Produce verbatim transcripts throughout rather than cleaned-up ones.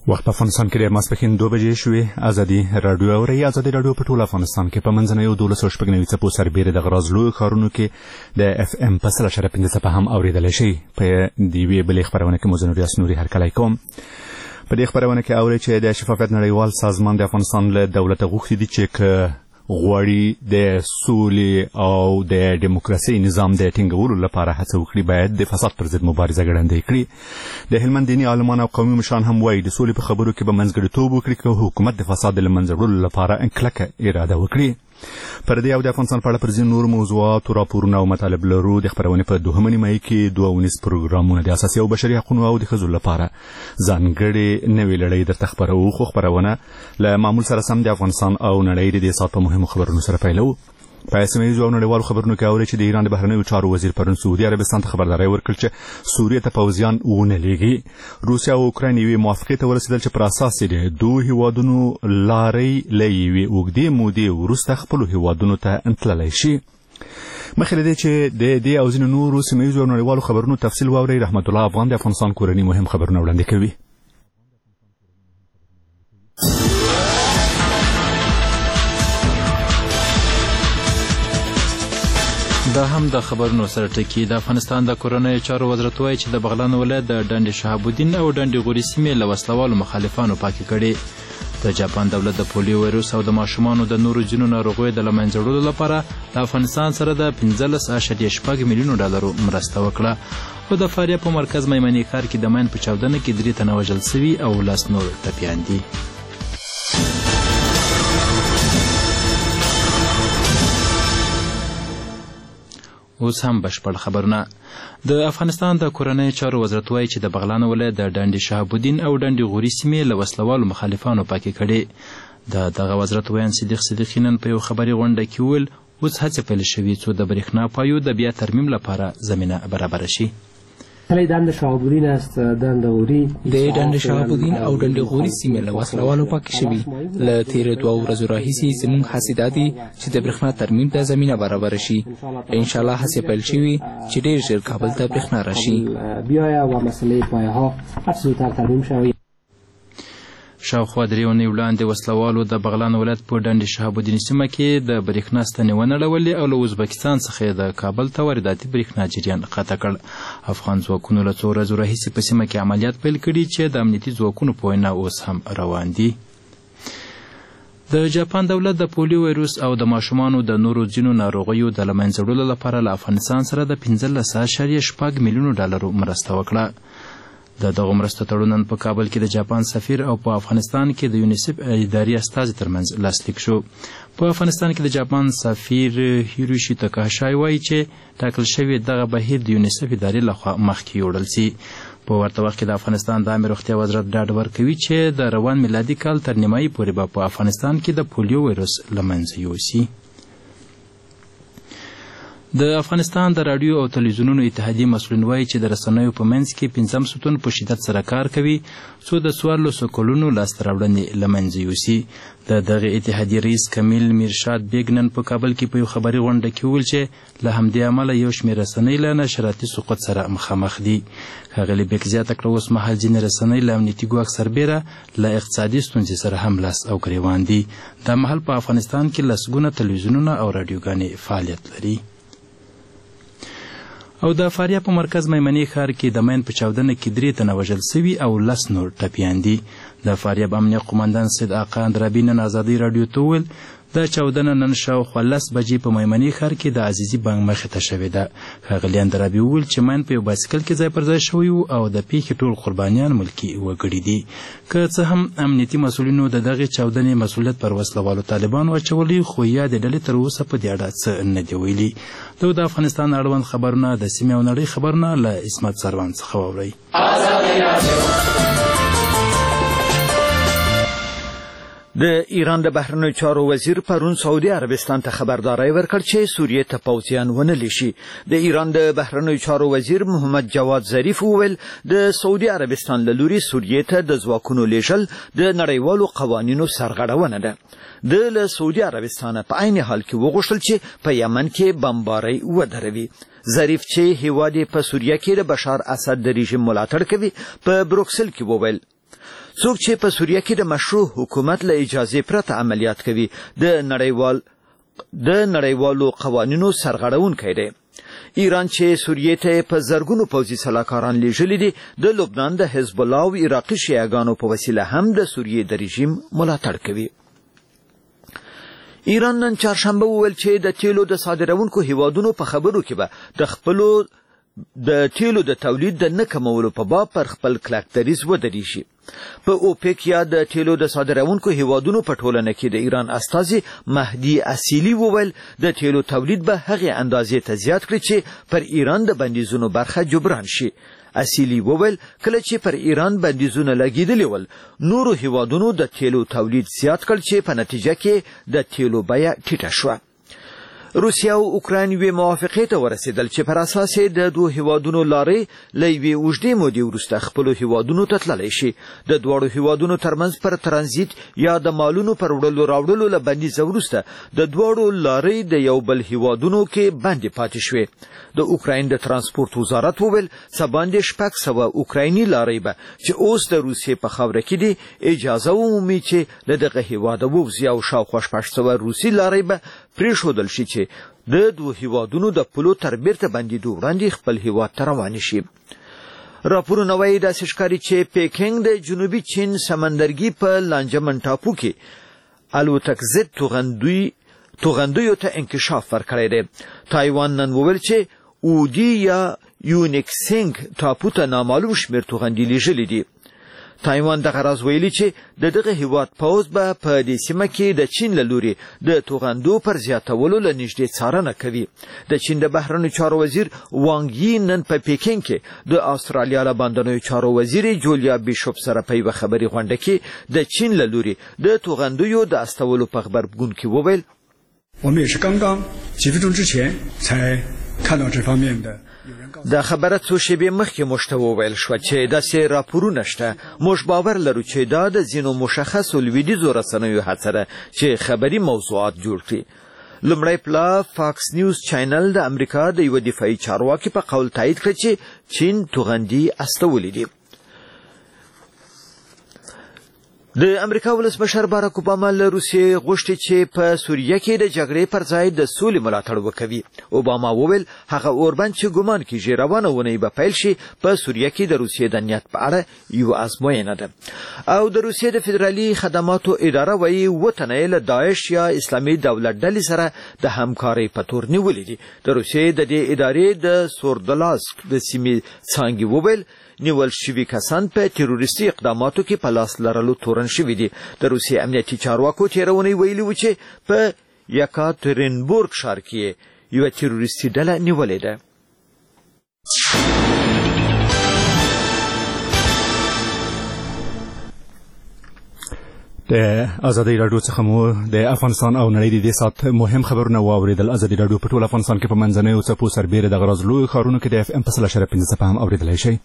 وخت په افغانستان کې د ماسپښین دوه بجې شوې. ازادي راډیو اورئ. ازادي راډیو په ټول افغانستان کې په منځنیو دولس سوه شپږ نوي څپو سربیره د غراض لویو ښارونو کې د اف ام په سل اشاریه پنځه څپه هم اورېدلی شي. په د یوې بلې خپرونه کې مو زه نوریاس نوري هرکلی کوم. په دې خپرونه کې اورئ چې د شفافیت نړیوال سازمان د افغانستان له دولته غوښتي دي چې غواړي د سولې او د دیموکراسۍ نظام د ټینګولو لپاره هڅه وکړي باید د فساد پر ضد مبارزه ګړندۍ کړي. د هلمند دیني عالمان او قومي مشران هم وایي د سولې په خبرو کې به منځګړیتوب وکړي که حکومت د فساد د له منځه وړلو لپاره کلکه اراده وکړي. پر دې او د افغانستان په اړه پر ځینو نورو موضوعاتو راپورونه او مطالب لرو. د خپرونې په دوهمه نیمایي کې دوه اونیز پروګرامونه د اساسي او بشري حقونو او د ښځو لپاره ځانګړې نوې لړۍ درته خپروو. خو خپرونه له معمول سره سم د افغانستان او نړۍ د دې ساعت په مهمو خبرونو سره پیلوو. په سیمه او نړیوالو خبرونو کې اورئ چې د ایران د بهرنیو چارو وزیر پرون سعودي عربستان ته خبرداری ورکړ چې سوریې ته پوځیان ونه لېږي. روسیا او اوکراین یوې موافقې ته ورسېدل چې پر اساس یې د دوو هیوادونو لارۍ له یوې اوږدې مودې وروسته خپلو هیوادونو ته تللی شي. مخکې له دې چې د دې او ځینو نورو سیمه او نړیوالو خبرونو تفصیل واورئ، رحمت الله افغان د افغانستان کورني مهم خبرونه وړاندې کوي. دا هم د خبرونو سره ټکی. د افغانستان د کورنیو چارو وزارت وایي چې د بغلان ولایت د ډنډ شهاب الدین او ډنډ غوري سیمې له وسلوالو مخالفانو پاکې کړي. د جاپان دولت د پولیو وایروس او د ماشومانو د نورو ځینو ناروغیو د له منځه وړلو لپاره د افغانستان سره د پنځلس اعشاریه شپږ میلیونو ډالرو مرسته وکړه. خو د فاریاب په مرکز میمنې ښار کې د ماین په چاودنه کې درې تنه وژل سوي او لس نور ټپیان دي. اوس هم بشپړ خبرونه. د افغانستان د کورنیو چارو وزارت وایي چې د بغلان ولایت د ډنډ شهاب الدین او ډنډ غوري سیمې له وسلوالو مخالفانو پاکې کړي. د دغه وزارت ویان صدیق صدیقي نن په یو خبري غونډه کې وویل اوس هڅې پیل شوي څو د برېښنا پایو د بیا ترمیم لپاره زمینه برابره شي. کلی دنډ شهاب الدین است. دنډ غوري د ډنډ شهاب الدین او ډنډ غوري سیمې له وسلوالو پاکې شوي. له تېرو دوه ورځو راهیسې زموږ هڅې دا دي چې د برېښنا ترمیم ته زمینه برابره شي. انشاءالله هڅې پیل شوي چې ډېر ژر کابل ته برېښنا راشي. بیایه و مسئله پایه‌ها هر څه زودتر ترمیم شوي. شاوخوا درې اونۍ وړاندې وسلوالو د بغلان ولایت په ډنډ شهاب الدین سیمه کې د برېښنا ستنې ونړولې او له ازبکستان څخه د کابل ته وارداتي برېښنا جریان قطع کړ. افغان ځواکونو له څو ورځو راهیسې په سیمه کې عملیات پیل کړي چې د امنیتي ځواکونو په وینا اوس هم روان دي. د جاپان دولت د پولیو وایروس او د ماشومانو د نورو ځینو ناروغیو د له منځه وړلو لپاره له افغانستان سره د پنځلس اعشاریه شپږ میلیونو ډالرو مرسته وکړه. د دغه مرسته تړون په کابل کې د جاپان سفیر او په افغانستان کې د یونیسف اداري استازي ترمنځ لاسلیک شو. په افغانستان کې د جاپان سفیر هیروشي تاکاهاشي وایي چې ټاکل شوی دغه بهیر د یونیسف ادارې لخوا مخکې یوړل سي. په ورته وخت کې د افغانستان د عامه روغتیا وزارت ډاډ ورکوي چې د روان میلادي کال تر نیمایي پورې به په افغانستان کې د پولیو وایروس له منځه یوسي. د افغانستان د راډیو او تلویزیونونو اتحادیې مسؤلین وایي چې د رسنیو په منځ کې پنځم ستون په شدت سره کار کوي څو د څوارلسو کلونو لاسته راوړنې له منځه یوسي. د دغې اتحادیې رئیس کمیل میرشاد بیګ نن په کابل کې په یو خبري غونډه کې وویل چې له همدې امله یو شمېر رسنۍ له نشراتي سقوط سره مخامخ دي. ښاغلي بیګ زیاته کړه اوس مهال ځینې رسنۍ له امنیتي ګواښ سربیره له اقتصادي ستونزې سره هم لاس او ګریوان دي. دا مهال په افغانستان کې لسګونه تلویزیونونه او راډیوګانې فعالیت لري. او د فاریاب په مرکز میمنې ښار کې د ماین په چاودنه کې درې تنه وژل سوي او لس نور ټپیان دي. د فاریاب امنیه قومندان سید آقا اندرابي نن ازادۍ راډیو ته وویل د چاودنه نن شاوخوا لس بجې په میمنې ښار کې د عزیزي بانک مخې ته شوې ده. ښاغلي اندرابي وویل چې ماین په یو بایسکل کې ځای پر ځای شوی و او د پیښې ټول قربانیان ملکي وګړي دي. که څه هم امنیتي مسؤلینو د دغې چاودنې مسؤلیت پر وسلوالو طالبانو اچولی خو یا د ډلې تر اوسه په دې اړه څه نه دي ویلي. دا د افغانستان اړوند خبرونه د سیمې او نړۍ خبرونه له عصمت سروان څخه واورئ. د ایران د بهرنیو چارو وزیر پرون سعودي عربستان ته خبرداری ورکړ چې سوریې ته پوځیان ونه لېږي. د ایران د بهرنیو چارو وزیر محمد جواد ظریف وویل د سعودي عربستان له لوري سوریې ته د ځواکونو لېږل د نړیوالو قوانینو سرغړونه ده. د له سعودي عربستان په عین حال کې وغوښتل چې په یمن کې بمبارۍ ودروي. ظریف چې هیواد په سوریه کې د بشار اسد د رژیم ملاتړ کوي په بروکسل کې وویل څوک چې په سوریه کې د مشروع حکومت له اجازه پرته عملیات کوي د نړیوال د نړیوالو قوانینو سرغړونکی دی. ایران چې سوریه ته په زرګونو پوځي سلاکاران لیږلي دي د لبنان د حزب الله او عراقي شیعاګانو په وسیله هم د سوریه د رژیم ملاتړ کوي. ایران نن چهارشنبه وویل چې د تیلو د صادرونکو هیوادونو په خبرو کې به د خپلو د تیلو د تولید د نه کمولو په باب پر خپل کلک دریځ ودرېږي. په اوپک یا د تیلو د صادرونکو هیوادونو په ټولنه کې د ایران استازي مهدي اصیلي وویل د تیلو تولید به هغې اندازې ته زیات کړي چې پر ایران د بندیزونو برخه جبران شي. اصیلي وویل کله چې پر ایران بندیزونه لګیدلي ول نورو هیوادونو د تیلو تولید زیات کړ چې په نتیجه کې د تیلو بیه ټیټه شوه. روسیه او اوکراین یوې موافقې ته ورسېدل چې پر اساس یې د دوو هیوادونو لارې له یوې اوږدې مودې وروسته خپلو هیوادونو ته تللی شي. د دواړو هیوادونو ترمنځ پر ترانزیت یا د مالونو پر وړلو راوړلو له بندیزه وروسته د دواړو لارې د یو بل هیوادونو کې بندې پاتې شوې. د اوکراین د ترانسپورت وزارت وویل سباندې شپږ سوه اوکرایني لارې به چې اوس د روسیې په خاوره کې دي اجازه ومومي چې له دغه هیواده ووځي او شاوخوا شپږ سوه روسي لارې به پرېښودل شي چې د دوو هیوادونو د پولو تر بیرته بندېدو وړاندې خپل هیواد ته روانې شي. راپورونه وایي داسې ښکاري چې پیکنګ د جنوبي چین سمندرګي په لانجمن ټاپو کې الوتک ضد توغندوی توغندیو ته انکشاف ورکړی دی. تایوان نن وویل چې اودي یا یونیکسینګ ټاپو ته نامعلوم شمېر توغندي لیږلي دي. تایوان دغه راز ویلي چې د دغه هیواد پوځ به په دې سیمه کې د چین له لوري د توغندو پر زیاتولو له نږدې څارنه کوي. د چین د بهرنیو چارو وزیر وانګ یي نن په پیکینګ کې د استرالیا له بهرنیو چارو وزیر جولیا بیشوپ سره په یوه خبري غونډه کې د چین له لوري د توغندیو د استولو په خبرګون کې وویل 我们也是刚刚几分钟之前才看到这方面的。 دا خبره څو شېبې مخکې موږ ته وویل شوه چې داسې راپورونه شته. موږ باور لرو چې دا د ځینو مشخصو لویدیځو رسنیو هڅه ده چې خبري موضوعات جوړ کړي. لومړی پلا فاکس نیوز چینل د امریکا د یوه دفاعي چارواکي په قول تایید کړ چې چین توغندي استولي دي. د امریکا ولسمشر باراک اوباما له روسیې غوښتي چې په سوریه کې د جګړې پر ځای د سولې ملاتړ وکوي. اوباما وویل هغه اوربند چې ګمان کیږي روانه اونۍ به پیل شي په سوریه کې د روسیې د نیت په اړه یوه ازموینه ده. او د روسیې د فدرالي خدماتو اداره وایي اووه تنه یې له داعش یا اسلامي دولت ډلې سره د همکارۍ په تور نیولي دي. د روسیې د دې ادارې د سوردلاسک د سیمې څانګې وویل نیول شوي کسان په تروریستي اقداماتو کې په لاس لرلو تورن شوي دي. د روسیې امنیتي چارواکو تېره اونۍ ویلي و چې په یکاترینبورګ ښار کې یوه تروریستي ډله نیولې ده. د ازادي راډیو څخه مو د افغانستان او نړۍ د دې سات مهم خبرونه واوریدل. ازادي راډیو په ټول افغانستان کې په منځنیو څپو سربېره د غرض لوی ښارونو کې د اف ام په سل اشاریه پنځه څپه هم اوریدلی شئ.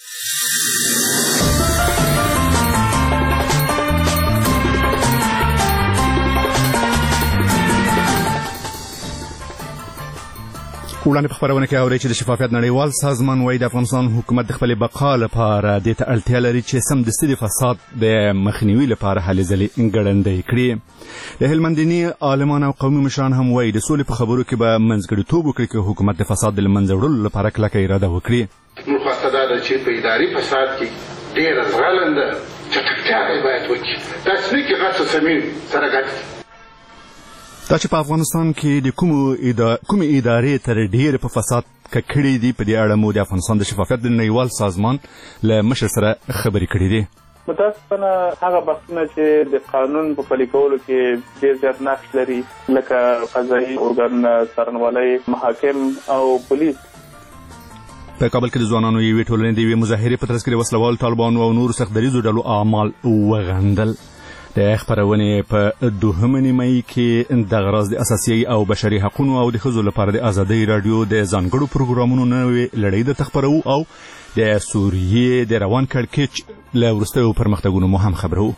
وړاندې په خپرونه کې اورئ چې د شفافیت نړیوال سازمان وایي د افغانستان حکومت د خپلې بقا لپاره دې ته اړتیا لري چې سمدستي د فساد د مخنیوي لپاره هلې ځلې ګړندۍ کړي. د هلمند دیني عالمان او قومي مشران هم وایي د سولې په خبرو کې به منځګړیتوب وکړي که حکومت د فساد د له منځه وړلو لپاره کلکه اراده وکړي. موږ خواسته دا ده چې په اداري فساد کې ډېره زغلنده چټکتیا باید وکړي. داسې نه کې غټ سمین سره ګډ دا چې په افغانستان کې د کومې ادارې تر ډېرې په فساد ککړې دي په دې اړه مو د افغانستان د شفافیت د نړیوال سازمان له مشر سره خبرې کړې دي. متاسفانه هغه بحثونه چې د قانون په پلي کولو کې ډېر زیات نقش لري لکه قضایي ارګانونه څارنوالۍ محاکم او پولیس. په کابل کې د ځوانانو یوې ټولنې د یوې مظاهرې په ترڅ کې د وسلوالو طالبانو او نورو سخت دریځو ډلو اعمال وغندل. د خپرونې په دوهمه نیمایي کې دغه راز د اساسي او بشري حقوقو او د ښځو لپاره د ازادۍ راډیو د ځانګړو پروګرامونو نوې لړۍ درته خپرو او د سوریې د روان کړکېچ له وروستیو پرمختګونو مو هم خبرو.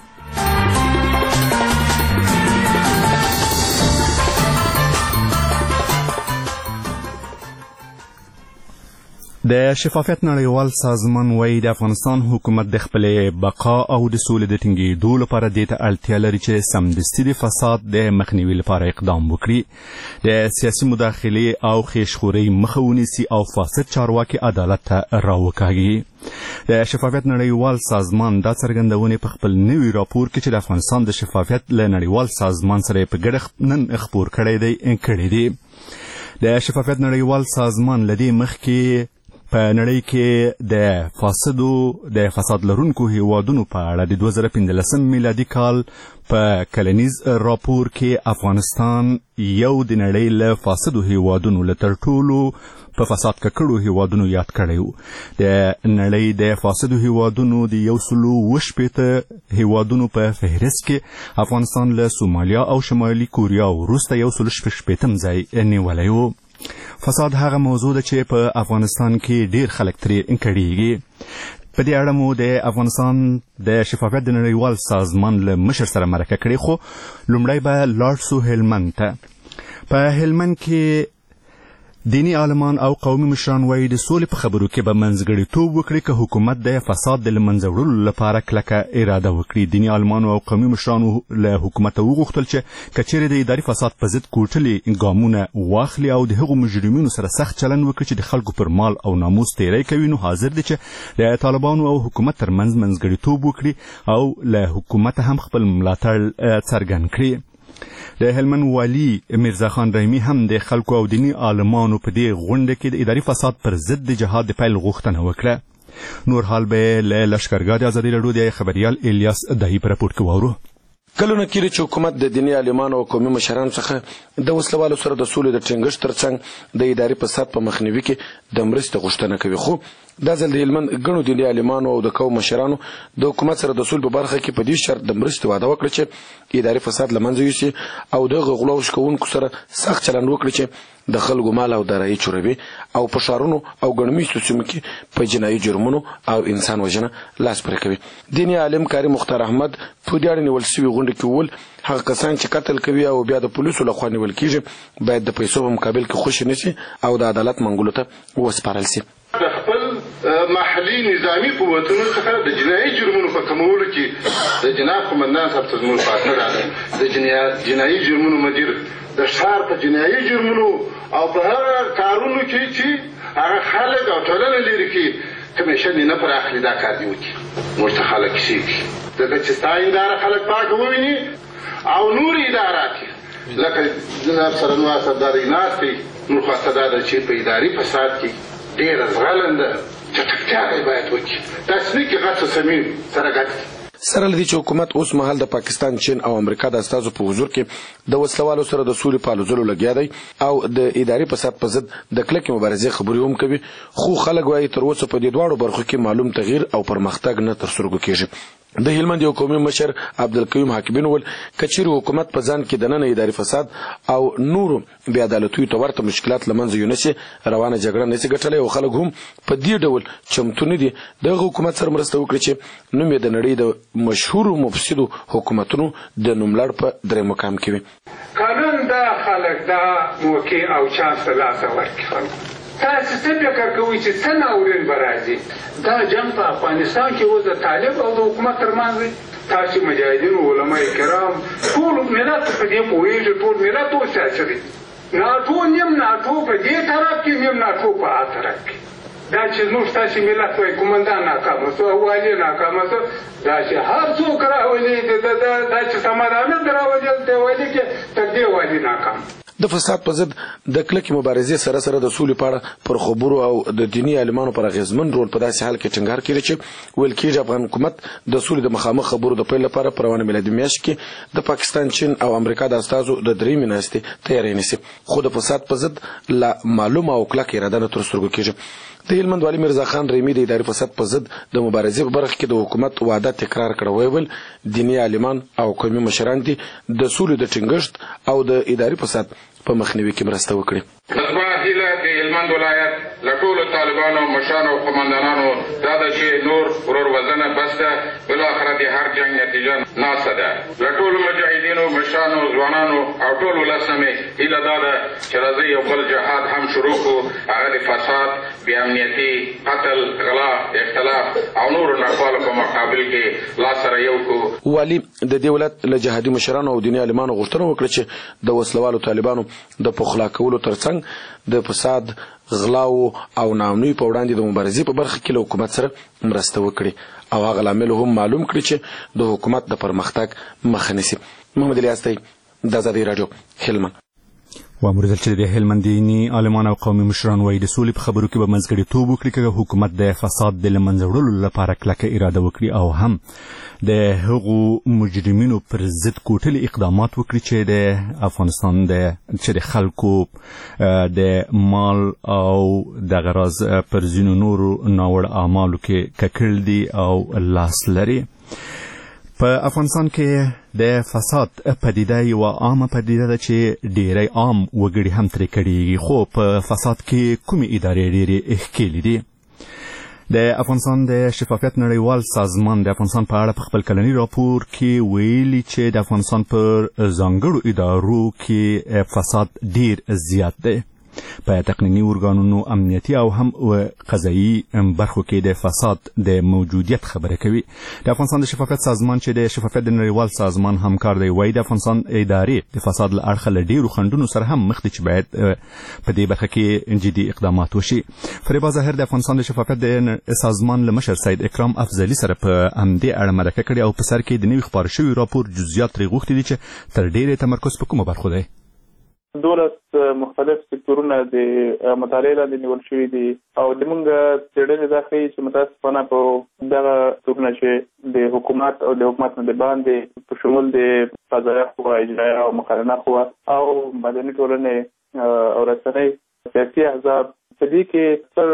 د شفافیت نړیوال سازمان وایي د افغانستان حکومت د خپلې بقا او د سولې د ټینګېدو لپاره دې ته اړتیا لري چې سمدستي د فساد د مخنیوي لپاره اقدام وکړي، د سیاسي مداخلې او خیشخورۍ مخه ونیسي او فاسد چارواکي عدالت ته راوکاږي. د شفافیت نړیوال سازمان دا څرګندونې په خپل نوي راپور کې چې د افغانستان د شفافیت له نړیوال سازمان سره په ګډه نن خپور کړی دی کړی دی. د شفافیت نړیوال سازمان له دې مخکې په نړۍ کې د فاسدو د فساد لرونکو هیوادونو په اړه د دوه زره پنځلسم میلادي کال په کلنیز راپور کې افغانستان یو د نړۍ له فاسدو هیوادونو له تر ټولو په فساد ککړو هیوادونو یاد کړی و. د نړۍ د فاسدو هیوادونو د یو سلو اوه شپېته هیوادونو په فهرست کې افغانستان له سومالیا او شمالي کوریا وروسته یو سلو شپږ شپېتم ځای نیولی و. فساد هغه موضوع ده چې په افغانستان کې ډیر خلک ترې کړيږي. په دې اړه مو د افغانستان د شفافیت د نړیوال سازمان له مشر سره مرکه کړې، خو لومړی به لاړ سو هلمند ته. په هلمند کې دینی عالمان او قومي مشران وایي د سولې په خبرو کې به منځګړیتوب وکړي که حکومت د فساد د له منځه وړلو لپاره کلکه اراده وکړي. دینی عالمانو او قومي مشرانو له حکومته وغوښتل چې که چیرې د اداري فساد په ضد کوټلې ګامونه واخلي او د هغو مجرمینو سره سخت چلند وکړي چې د خلکو پر مال او ناموس تیری کوي، نو حاضر دي چې د طالبانو او حکومت ترمنځ منځګړیتوب وکړي او له حکومته هم خپل ملاتړ څرګند کړي. د هلمند والي میرزا خان رحیمي هم د خلکو او دینی عالمانو په دې غونډه کې د اداري فساد پر ضد د جهاد د پیل غوښتنه وکړه. نور حال به له لښکرګاه د ازادي راډیو د خبریال الیاس دهی په راپور کې واورو. کلونه کېږي چې حکومت د دیني عالمانو او قومي مشرانو څخه د وسلوالو سره د سولې د ټینګښت ترڅنګ د اداري فساد په مخنیوي کې د مرستې غوښتنه کوي، خو دا ځل د هلمند ګڼو دیني عالمانو او د قوم مشرانو د حکومت سره د سولې په برخه کې په دې شرط د مرستې وعده وکړه چې اداري فساد له منځه یوسي او د غلو شکوونکو سره سخت چلند وکړي چې د خلکو مال او دارایي چوروي او په ښارونو او ګڼمیشتو سیمو کې په جنایي جرمونو او انسان وژنه لاس پورې کوي. دیني عالم کاري مختار احمد په دې اړه نیول شوي غونډه کې وویل هغه کسان چې قتل کوي او بیا د پولیسو لخوا نیول کېږي باید د پیسو په مقابل کې خوشي نشي او د عدالت منګولو ته وسپارل شي. د خپل محلي نظامی قوتونو څخه د جنایي جرمونو په کمولو کې د جناب قومندان صاحب ته زموږ پارتنر راغی، د جنایي جرمونو مدیر د ښار په جنایي جرمونو او په هغه کارونو کې چې هغه خلک او ټولنه لري کې کمیشن نه پر اخلي دا کار دی وکړي ورته خلک شي ځکه چې ستا اداره خلک پاک وویني او نور ادارات لکه جناب سرنوا سرداري ناستي نور خواسته دا ده چې په اداري فساد کې ډېره زغلنده چټکتیا باید وکړي، داسې نه کې غټ سمین سره ګډ سره لدی چې حکومت اوس مهال د پاکستان، چین او امریکا د استازو په حضور کې د وسلوالو سره د سولې په لوزلو لګیا دی او د اداري فساد په ضد د کلکې مبارزې خبرې هم کوي، خو خلک وایي تر اوسه په دې دواړو برخو کې معلوم تغییر او پرمختګ نه تر سترګو کېږي. د هلمند یو قومي مشر عبدالقیوم حاکمین وویل که چیرې حکومت په ځان کې دننه اداري فساد او نورو بې عدالتیو ته ورته مشکلات له منځه یونسي روانه جګړه نشي ګټلی او خلک هم په دې ډول چمتو نه دي دغه حکومت سره مرسته وکړي چې نوم یې د نړۍ د مشهورو مفسدو حکومتونو د نوملړ په درې مقام کې وي. قانون دا خلک دا موقع او چانس ته لاسه ورکړي خلکو. تاسو څه فکر کوئ چې څه ناورین به راځي؟ دا جنګ په افغانستان کې اوس د طالب او د حکومت ترمنځ دی. تاسو مجاهدین علما کرام ټول ملت په دې پوهېږي، ټول ملت اوس سیاسي دی. ناټو نیم ناټو په دې طرف کې نیم ناټو په هغه طرف کې. دا چې زموږ ستاسې ملت وایي قومندان ناکامه شو، والي ناکامه شو، دا چې هر څوک راولي دا چې سمدانه راولي د والي کې تر دې والي ناکام. د فساد په ضد د کلکې مبارزې سره سره د سولې په اړه پر خبرو او د دیني عالمانو پر اغېزمن رول په داسې حال کې ټینګار کړی چې ویل کېږي افغان حکومت د سولې د مخامخ خبرو د پیل لپاره په روانه میلادي میاشت کې د پاکستان، چین او امریکا د استازو د درېیمې ناستې تیاری نیسي، خو د فساد په ضد لا معلومه او کلکه اراده نه تر سترګو کېږي. د هلمند والي میرزا خان رحیمي د اداري فساد په ضد د مبارزې په برخه کې د حکومت وعده تکرار کړه. ویل دیني عالمان او قومي مشران دي د سولې د ټینګښت او د اداري فساد په مخنیوي کې مرسته وکړي. زما هیله د هلمند ولایت له ټولو طالبانو مشرانو او قومندانانو دا ده چې نور ورور وژنه نه بس ده بالاخره د هر جنگ نتیجه ناسه ده له ټولو مجاهدینو مشرانو ځوانانو او ټول ولس نه مې هیله دا ده چې راځئ یو بل جهاد هم شروع کړو هغه د فساد بې امنیتي قتل غلا اختلاف او نورو ناخوالو په مقابل کې لاس سره یو کړو. والي د دې ولایت له جهادي مشرانو او دیني عالمانو غوښتنه وکړه چې د وسلوالو طالبانو د پخلا کولو ترڅنګ د فساد غلاو او ناامنۍ په وړاندې د مبارزې په برخه کې له حکومت سره مرسته وکړي او هغه لامل هم معلوم کړي چې د حکومت د پرمختګ مخه نیسي. محمد الیاس د ازادي راډیو هلمند. وامرزل چې د هلمندینی عالمان او قومي مشران وایي د سولې په خبرو کې به منځګړیتوب وکړي که حکومت د فساد د له منځه وړلو لپاره کلکه اراده وکړي او هم د هغو مجرمینو پر ضد کوټلي اقدامات وکړي چې د افغانستان د چې د خلکو د مال او د غراض پر ځینو نورو ناوړه اعمالو کې ککړ دي او لاس لري. په افغانستان کې د فساد پدیده یوه عامه پدیده ده چې ډیری عام وګړي هم ترې کړېږي خو په فساد کې کومې ادارې ډېرې ښکېلې دي. د افغانستان د شفافیت نړیوال سازمان د افغانستان په اړه په خپل کلني راپور کې ویلي چې د افغانستان پر ځانګړو ادارو کې فساد ډېر زیات دی. په تقنیني ارګانونو امنیتي او هم قضایي برخو کې د فساد د موجودیت خبره کوي. د افغانستان د شفافیت سازمان چې د شفافیت د نړیوال سازمان همکار دی وایي د افغانستان ادارې د فساد له اړخه له ډېرو خنډونو سره هم مخ دي چې باید په دې برخه کې جدي اقدامات وشي. فریبا ظاهر د افغانستان د شفافیت د سازمان له مشر سید اکرام افضلي سره په همدې اړه مرکه کړې او په سر کې د نوي خپاره شوي راپور جزئیات ترې غوښتي دي چې تر ډېرې تمرکز په کومو برخو دی. دولس مختلف سکتورونه د مطالعې لاندې نیول شوي دي او زموږ څېړنې دا ښیي چې متاسفانه په دغه سکتورونه چې د حکومت او د حکومت نه د باندې په شمول د قضایه قوه اجرایه او مقننه قوه او مدني ټولنې او رسنۍ سیاسي احزاب په دې کې ستر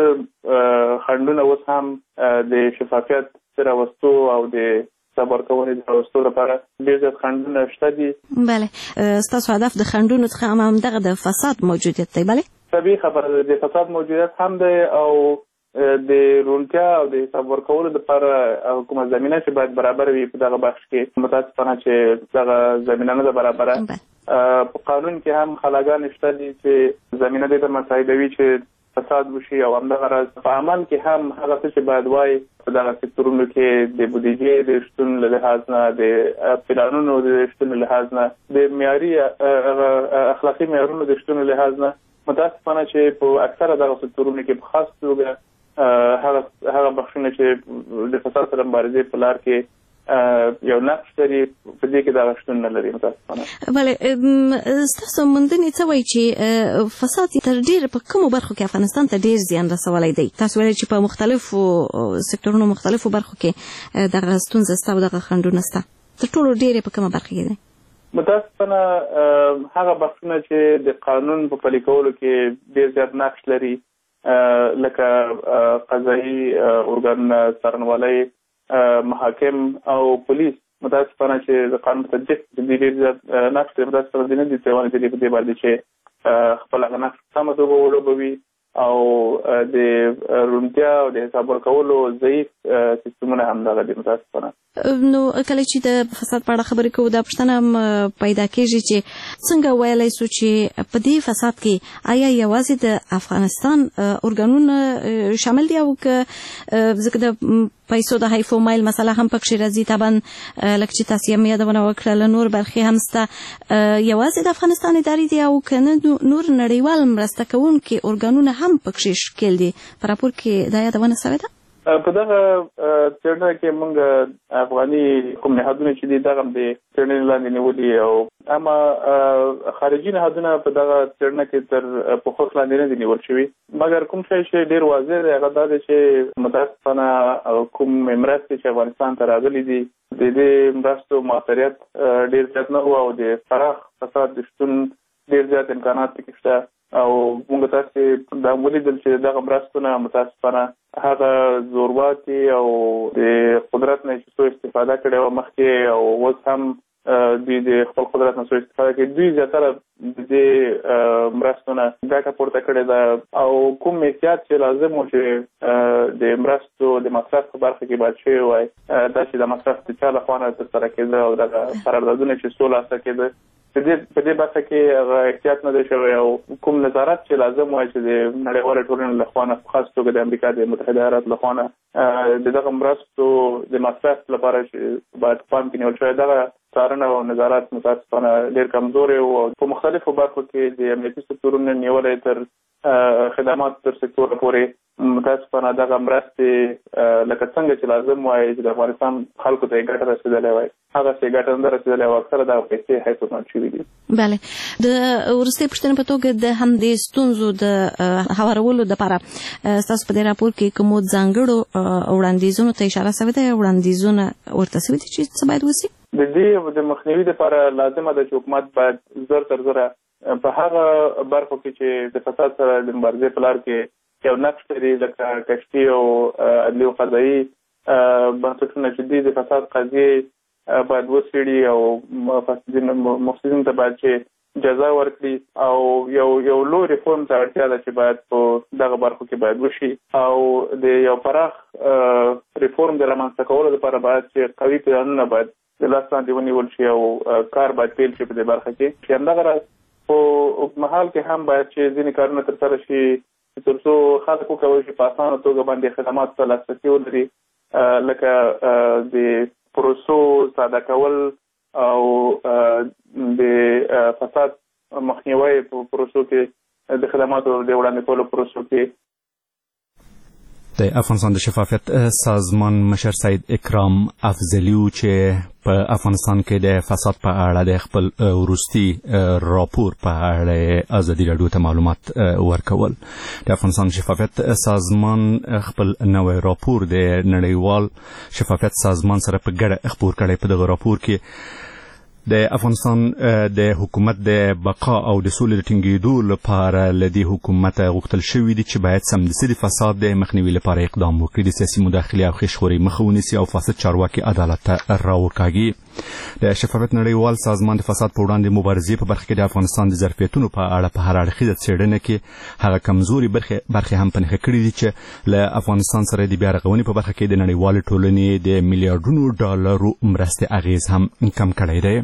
خنډونه اوس هم د شفافیت راوستو او د صبر کولو د راوستو لپاره ډېر زیات خنډونه شته دي. بله ستاسو هدف د خنډونو څخه همدغه د فساد موجودیت دی. بله طبیعي خبره ده د فساد موجودیت هم دی او د روڼتیا او د حساب ورکولو لپاره حکومت زمینه چې باید برابر وي په دغه بخش کې متاسفانه چې دغه زمینه نه ده برابره. په قانون کې هم خلاګانې شته دي چې زمینه دې ته مساعدوي چې فساد وشي او همدغه راز په عمل کې هم هغه څه چې باید وایي په دغه سکتورونو کې د بودیجې د شتون له لحاظ نه د پلانونو د شتون له لحاظ نه د معیاري اخلاقي معیارونو د شتون له لحاظ نه متاسفانه چې په اکثره دغه سکتورونو کې په خاص توګه هغه هغه بخښونه چې د فساد سره مبارزې په لار کې یو نقش لري په دې کې دا شتون نه لري متاسفانه. بله ستاسو موندنې څه وایي چې فساد تر ډېره په کومو برخو کې افغانستان ته ډېر زیان رسولی دی؟ تاسو ویلي چې په مختلفو سکتورونو مختلفو برخو کې دغه ستونزه شته او دغه خنډونه شته. تر ټولو ډېرې په کومه برخه کې دی؟ متاسفانه هغه بخښونه چې د قانون په پلي کولو کې ډېر زیات نقش لري لکه قضایي ارګانونه څارنوالۍ محاکم او پولیس متاسفانه چې د قانون تطبیق د دې ډېر زیات نقش لري. متاسفانه دې نه دي څېړنې دي په دې باندې چې خپل هغه نقش سمه توګه ولوبوي او د روڼتیا او د حساب ورکولو ضعیف سیستمونه همدغه دي متاسفانه. نو کله چې د فساد په اړه خبرې کوو دا پوښتنه هم پیدا کېږي چې څنګه ویلی سو چې په دې فساد کې آیا یوازې د افغانستان ارګانونه شامل دي او که ځکه د پیسو د حیف و مایل مسله هم پکښې راځي طبعا لکه چې تاسو یې یادونه وکړله نور برخې هم شته یوازې د افغانستان ادارې دي او که نه نور نړیوال مرسته کوونکي ارګانونه هم پکښې ښکېل دي په راپور کې دا یادونه شوې ده؟ په دغه څېړنه کې موږ افغاني کوم نهادونه چې دي دغه هم د څېړنې لاندې نیولي او اما خارجي نهادونه په دغه څېړنه کې تر پوښښ لاندې نه دي نیول شوي مګر کوم شی چې ډېر واضح دی هغه دا دی چې متاسفانه کوم مرستې چې افغانستان ته راغلي دي د دې مرستو مؤثریت ډېر زیات نه و او د پراخ فساد د شتون ډېر زیات امکانات پکې شته او موږ تاسې دا ولیدل چې دغه مرستونه متاسفانه هغه زورواکي او د قدرت نه چې څو استفاده کړې وه مخکې او اوس هم دوی د خپل قدرت نه سوء استفاده کوي. دوی زیاتره د دې مرستو نه ګټه پورته کړې ده او کوم احتیاط چې لازم و چې د مرستو د مصرف په برخه کې باید شوی وای دا چې د مصرف د چا لخوا نه ترسره کېده او د قراردادونه چې څو لاسته کېده په دې برخه کې احتیاط نه دی شوی او کوم نظارت چې لازم وای چې د نړیوالې ټولنې لخوا نه په خاص توګه د امریکا د متحده ایالاتو لخوا نه د دغه مرستو د مصرف لپاره چې باید پام کې نیول شوی دغه څارنه او نظارت متاسفانه ډېر کمزوري او په مختلفو برخو کې د امنیتي سکتورونو نیولی تر خدمات تر سکتور پورې متاسفانه دغه مرستې لکه څنګه چې لازم وای چې د افغانستان خلکو ته یې ګټه رسېدلی وای هغسې ګټه نه ده رسېدلی او اکثره دغه پیسې حیثیت شوي دي. بله د وروستۍ پوښتنې په توګه د همدې ستونزو د هوارولو دپاره ستاسو په دې راپور کې کومو ځانګړو وړاندیزونو ته اشاره شوې ده وړاندیزونه ورته شوي دي چې څه باید وشي؟ د دې د مخنیوي لپاره لازمه ده چې حکومت باید زر تر زره په هغه برخو کې چې د فساد سره د مبارزې په لار کې یو نقش لري لکه کشفي او عدلي او قضایي بنسټونه چې دوی د فساد قضیې باید وڅېړي او مفسدینو ته باید چې جزا ورکړي او یو یو لوی ریفورم ته اړتیا ده چې باید په دغه برخو کې باید وشي او د یو پراخ ریفورم د رامنځته کولو لپاره باید چې قوي قانونونه باید د لاس لاندې ونیول شي او کار باید پیل شي په دې برخه کې چې همدغه راز په اوږدمهال کې هم باید چې ځینې کارونه ترسره شي تر څو خلک وکولی شي په اسانه توګه باندې خدماتو ته لاسرسي ولري لکه د پروسو ساده کول او د فساد مخنیوی په پروسو کې د خدماتو د وړاندې کولو پروسو کې. د افغانستان د شفافیت سازمان مشر سید اکرام افضلی چې په افغانستان کې د فساد په اړه د خپل وروستي راپور په اړه ازادي راډیو ته معلومات ورکول. د افغانستان شفافیت سازمان خپل نوی راپور د نړیوال شفافیت سازمان سره په ګډه خپور کړی. په دغه راپور کې د افغانستان د حکومت د بقا او د سولې د ټینګېدو لپاره له دې حکومت غوښتل شوي دي چې باید سمدستي د فساد د مخنیوي لپاره اقدام وکړي، د سیاسي مداخلې او خشخورۍ مخه ونیسي او فاسد چارواکي عدالت ته راوکاږي. د شفافیت نړیوال سازمان د فساد په وړاندې مبارزې په برخه کې د افغانستان د ظرفیتونو په اړه په هر اړخیزه څېړنه کې هغه کمزوري برخې هم په نښه کړي دي چې له افغانستان سره د بیا رغونې په برخه کې د نړیوالې ټولنې د میلیارډونو ډالرو مرستې اغیز هم کم کړی دی.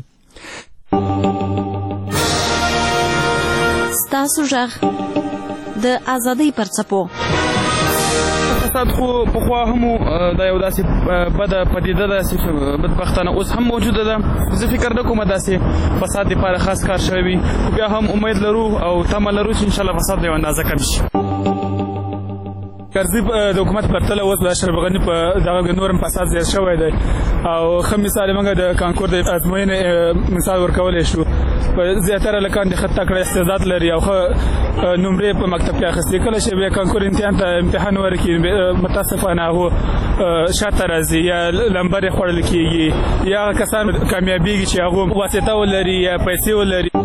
ستاسو غږ د ازادۍ پر څپو. فساد خو پخوا هم دا یو داسې بده پدیده ده چې بدبختانه اوس هم موجوده ده. زه فکر نه کوم داسې فساد دپاره خاص کار شوی وي، خو بیا هم امید لرو او تمه لرو چې انشاءالله فساد به یو اندازه کم شي. کرزي د حکومت پرتله اوس د اشرف غني په دغه نورم فساد زیات شوی دی او ښه مثال یې موږ د کانکور د ازموینې مثال ورکولی شو. په زیاتره لکان د خط تکړه استعداد لري او ښه نمرې په مکتب کې اخیستې. کله چې بیا کانکور امتحان ته امتحان ورکړي متاسفانه هغو شاته راځي یا لمبر یې خوړل کېږي یا هغه کسان کامیابېږي چې هغو واسطه ولري یا پیسې ولري.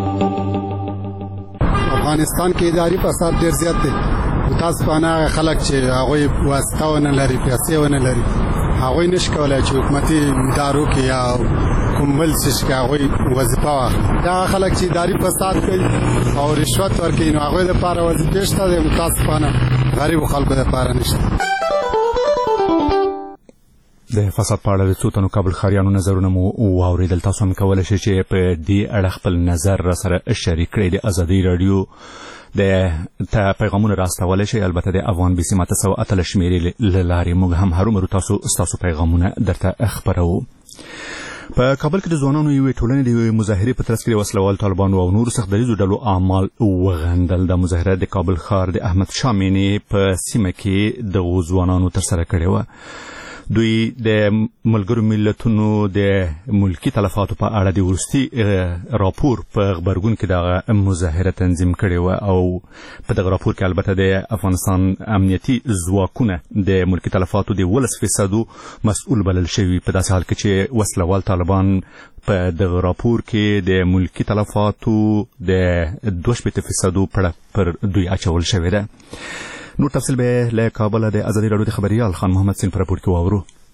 افغانستان کې اداري فساد ډېر زیات دی. متاسفانه خلک چې هغوی واسطه ونه لري پیسې ونه لري هغوی نشي کولی چې حکومتي ادارو کې یا کوم بل څه کې هغوی وظیفه واخلي. دا خلک چې اداري فساد کوي او رشوت ورکوي نو هغوی دپاره وظیفې شته دی، متاسفانه غریبو خلکو دپاره نشته. د فساد په اړه د څو تنو کابل ښاریانو نظرونه مو واورېدل. تاسو هم کولی شئ چې په دې اړه خپل نظر راسره شریک کړئ. د ازادۍ راډیو د ته پیغامونه راستولی شئ، البته د افغان بي سي ماته سوه اتلس شمېرې له لارې موږ هم هرومرو تاسو ستاسو پیغامونه درته خپروو. په کابل کې د ځوانانو یوې ټولنې د یوې مظاهرې په ترڅ کې د وسلوال طالبانو او نورو سخت دریځو ډلو اعمال وغندل. دا مظاهره د کابل ښار د احمد شاه مېنې په سیمه کې دغو ځوانانو ترسره کړې وه. دوی د ملګرو ملتونو د ملکی تلفاتو په اړه د وروستي راپور په غبرګون کې دغه مظاهره تنظیم کړې وه او په دغه راپور کې البته د افغانستان امنیتي ځواکونه د ملکی تلفاتو د ولس فیصدو مسؤل بلل شوي، په داسې حال کې چې وسلوال طالبان په دغه راپور کې د ملکی تلفاتو د دوه شپېته فیصدو پړه پر دوی اچول شوې ده. نور تفصیل به له کابل د ازادي راډیو د خبریال خان محمد سین په راپور کې واورو.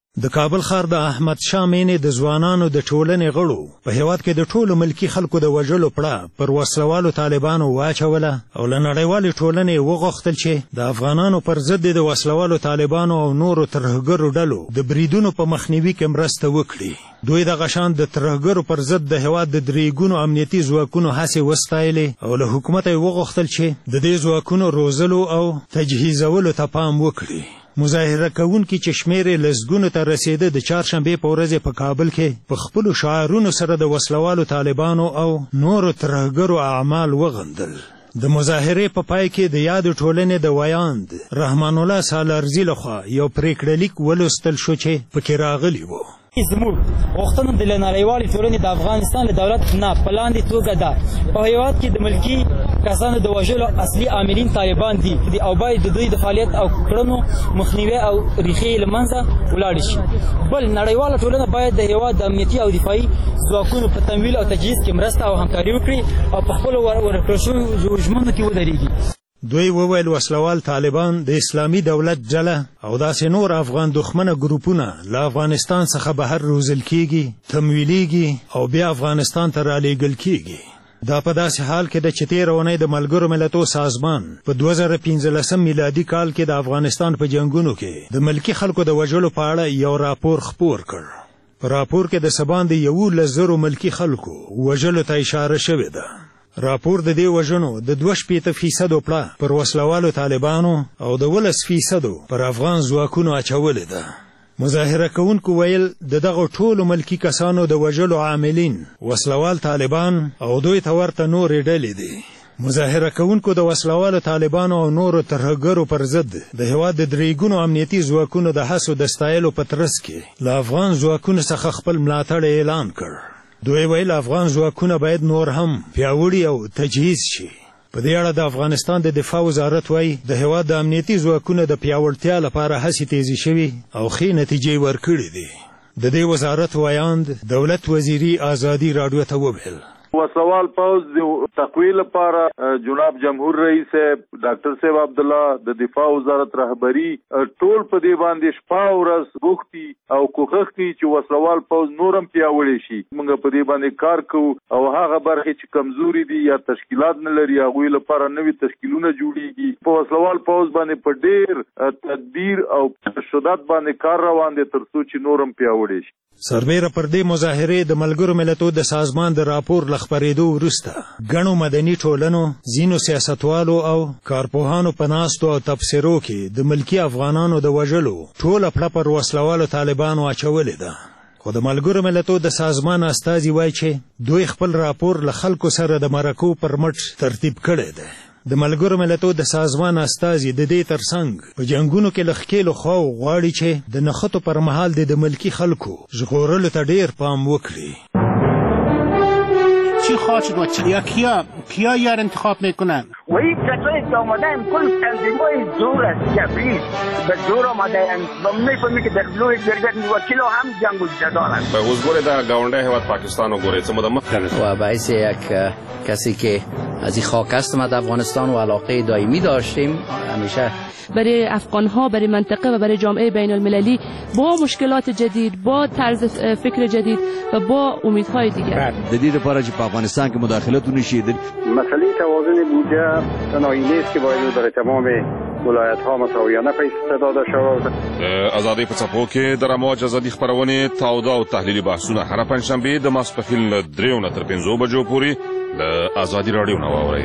د کابل ښار د احمد شاه مینې د ځوانانو د ټولنې غړو په هیواد کې د ټولو ملکي خلکو د وژلو پړه پر وسلوالو طالبانو واچوله او له نړیوالې ټولنې وغوښتل چې د افغانانو پر ضد د وسلوالو طالبانو او نورو ترهګرو ډلو د بریدونو په مخنیوي کې مرسته وکړي. دوی دغه شان د ترهګرو پر ضد د هیواد د درېګونو امنیتي ځواکونو هڅې وستایلې او له حکومته یې وغوښتل چې د دې ځواکونو روزلو او تجهیزولو ته پام وکړي. مظاهره کوونکي چې شمېر یې لسګونو ته رسېده د چهارشنبې په ورځ په کابل کې په خپلو شعارونو سره د وسلوالو طالبانو او نورو ترهګرو اعمال وغندل. د مظاهرې په پای کې د یادو ټولنې د ویاند رحمان الله سالارزي لخوا یو پریکړه لیک ولوستل شو چې پکې راغلی و: زموږ غوښتنه د نړیوالې ټولنې د افغانستان له دولت نه په لاندې توګه ده. په هېواد کې د ملکي کسانو د وژلو اصلي عاملین طالبان دي او باید د دوی د فعالیت او کړنو مخنیوی او ریښې له منځه ولاړې شي. بل نړیواله ټولنه باید د هېواد د امنیتي او دفاعي ځواکونو په تمویل او تجهیز کې مرسته او همکاري وکړي او په خپلو ورکړل شویو ژمنو کې ودرېږي. دوی وویل وسلوال طالبان د اسلامي دولت ډله او داسې نور افغان دښمنه ګروپونه له افغانستان څخه بهر روزل کیږي، تمویلیږي او بیا افغانستان ته رالیږل کیږي. دا په داسې حال کې ده چې تېره اونۍ د ملګرو ملتونو سازمان په دوه زره پنځلسم میلادي کال کې د افغانستان په جنګونو کې د ملکي خلکو د وژلو په اړه یو راپور خپور کړ. په راپور کې د څه باندې یولس زرو ملکي خلکو وژلو ته اشاره شوې ده. راپور د دې وژنو د دوه شپېته فیصدو پړه پر وسلوالو طالبانو او د ولس فیصدو پر افغان ځواکونو اچولې ده. مظاهره کوونکو ویل د دغو ټولو ملکي کسانو د وژلو عاملین وسلوال طالبان او دوی ته ورته نورې ډلې دي. مظاهره کوونکو د وسلوالو طالبانو او نورو ترهګرو پر ضد د هېواد د درېګونو امنیتي ځواکونو د هڅو د ستایلو په ترڅ کې له افغان ځواکونو څخه خپل ملاتړ اعلان کړ. دوی ویل افغان ځواکونه باید نور هم پیاوړي او تجهیز شي. په دې اړه د افغانستان د دفاع وزارت وایي د هېواد د امنیتي ځواکونو د پیاوړتیا لپاره هڅې تیزې شوي او ښې نتیجې ورکړې دي. د دې وزارت ویاند دولت وزیري آزادي راډیو ته وویل: وسلوال پوز د تقویه لپاره جناب جمهور رئیس ډاکټر صاحب عبد الله د دفاع وزارت رهبری ټول په دې باندې شپه او ورځ بوختي او کوښښ کوي چې وسلوال پوز نورم پیاوړی شي. موږ په دې باندې کار کوو او هغه برخې چې کمزوري دي یا تشکیلات نه لري هغوی لپاره نوي تشکیلونه جوړیږي. په وسلوال پوز باندې په ډېر تدبیر او شدت باندې کار روان دی تر څو چې نورم پیاوړی شي. سربیره پر دې مظاهرې د ملګرو ملتونو د سازمان د راپور له خپرېدو وروسته ګڼو مدني ټولنو، ځینو سیاستوالو او کارپوهانو په ناستو او تبصرو کې د ملکي افغانانو د وژلو ټوله پړه پر وسلوالو طالبانو اچولې ده. خو د ملګرو ملتونو د سازمان استازي وایي چې دوی خپل راپور له خلکو سره د مرکو پر مټ ترتیب کړی دی. د ملګرو ملتونو د سازمان استازي د دې ترڅنګ په جنګونو کې له ښکېلو خواو غواړي چې د نښتو پر مهال د ملکي خلکو ژغورلو ته ډېر پام وکړي. چی خواهد و یا کیا کیا یار انتخاب میکنن و این کسایی که آمدن کل تنظیمای زور است جبری به زور آمدن و میفهمی که در بلوی جرگت وکیل هم جنگ جدارن. اوس ګوره دا گاونډی هیواد پاکستان وګورئ څه موده مخکې و باعث یک کسی که از این خاک است ما در افغانستان و علاقه دائمی داشتیم همیشه برای افغان‌ها، برای منطقه و برای جامعه بین المللی با مشکلات جدید، با طرز فکر جدید و با امیدهای دیگر. جدید لپاره چې په افغانستان کې مداخلتونه شي. مسئله توازن بودجه تنهایی نیست که باید در تمام ولایت‌ها مساویانه پیش داده شود. ازادي په څپو کې د رموج ازادي خبرونه تاوده او تحلیلي بحثونه هر پنځشنبه د ماسپښین له دریو نه تر پنځو بجو پورې د ازادي راډیو نه واورئ.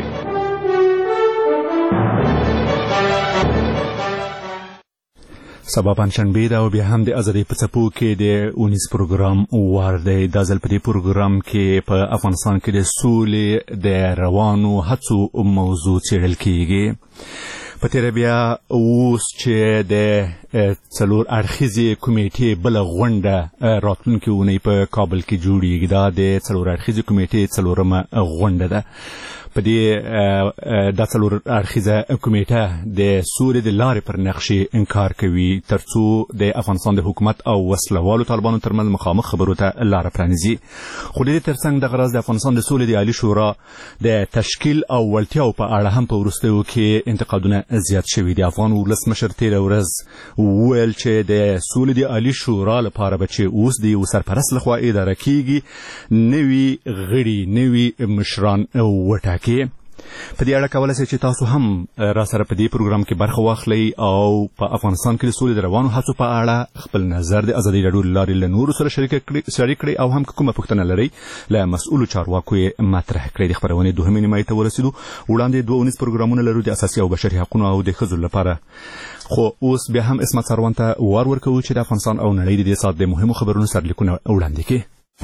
سبا پنځشنبه ده او بیا هم د ازادۍ په څپو کې د اونیز پروګرام وار دی. دا ځل په دې پروګرام کې په افغانستان کې د سولې د روانو هڅو موضوع څېړل کیږي. په تېره بیا اوس چې د څلور اړخیزې کمیټې بله غونډه راتلونکې اونۍ په کابل کې جوړیږي. دا د څلور اړخیزې کمیټې څلورمه غونډه ده. په دې دا څلور اړخیزه کمیټه د سولې د لارې پر نقشې انکار کوي ترڅو د افغانستان د حکومت او وسلوالو طالبانو ترمنځ مخامخ خبرو ته لاره پرانیزي. خو د دې ترڅنګ دغه راز د افغانستان د سولې د عالي شورا د تشکیل او وړتیاو په اړه هم په وروستیو کې انتقادونه زیات شوي دي. افغان ولسمشر تېره ورځ وویل چې د سولې د عالي شورا لپاره به چې اوس د یو سرپرست لخوا اداره کیږي نوي غړي نوي مشران وټاکي. په دې اړه کولای شئ چې تاسو هم را سره په دې پروګرام کې برخه واخلئ او په افغانستان کې د سولې د روانو هڅو په اړه خپل نظر د ازادي راډیو له لارې له نورو سره شریک کړئ او هم که کومه پوښتنه لرئ له مسؤلو چارواکو یې مطرح کړئ. د خپرونې دوهمې نیمایي ته ورسېدو. وړاندې دوه اونیز پروګرامونه لرو د اساسي او بشري حقونو او د ښځو لپاره. خو اوس بیا هم اسمت سروان ته وار ورکوو چې د افغانستان او نړۍ د دې ساعت د مهمو خبرونو سرلیکونه وړاندې کړي.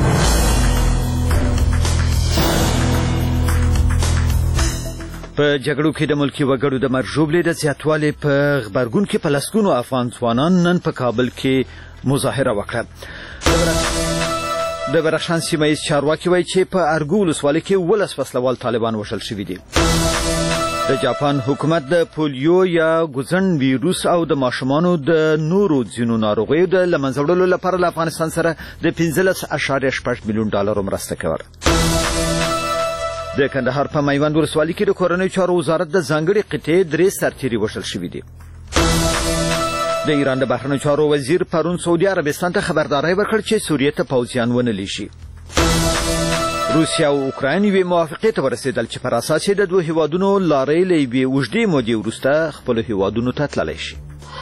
په جګړو کې د ملکي وګړو د مرګ ژوبلې د زیاتوالي په غبرګون کې په لسګونو افغان ځوانان نن په کابل کې مظاهره وکړه. د بدخشان سیمه ییز چارواکي وایي چې په ارګو ولسوالۍ کې ولس وسلوال طالبان وژل شوي دي. د جاپان حکومت د پولیو یا ګوزن ویروس او د ماشومانو د نورو ځینو ناروغیو د له منځه وړلو لپاره له افغانستان سره د پنځلس اعشاریه شپږ میلیون ډالرو مرسته کوله. د کندهار په میوند ولسوالۍ کې د کورنیو چارو وزارت د ځانګړي قطعې درې سرتیري وژل شوي دي. د ایران د بهرنیو چارو وزیر پرون سعودي عربستان ته خبرداری ورکړ چې سوریې ته پوځیان ونه لیږي. روسیه او اوکراین یوې موافقې ته ورسېدل چې پر اساس یې د دوه هیوادونو لارۍ له یوې اوږدې مودې وروسته خپلو هیوادونو ته تللی شي.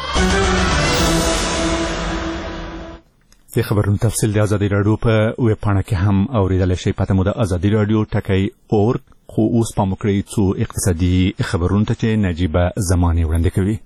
د خبرونو تفصیل د ازادي راډیو په ویب پاڼه کې هم اوریدلی شئ. پته مو د ازادي راډیو ټکی اورګ. خو اوس پام وکړئ څو اقتصادي خبرونو ته چې نجیبه زمانې وړاندې کوي.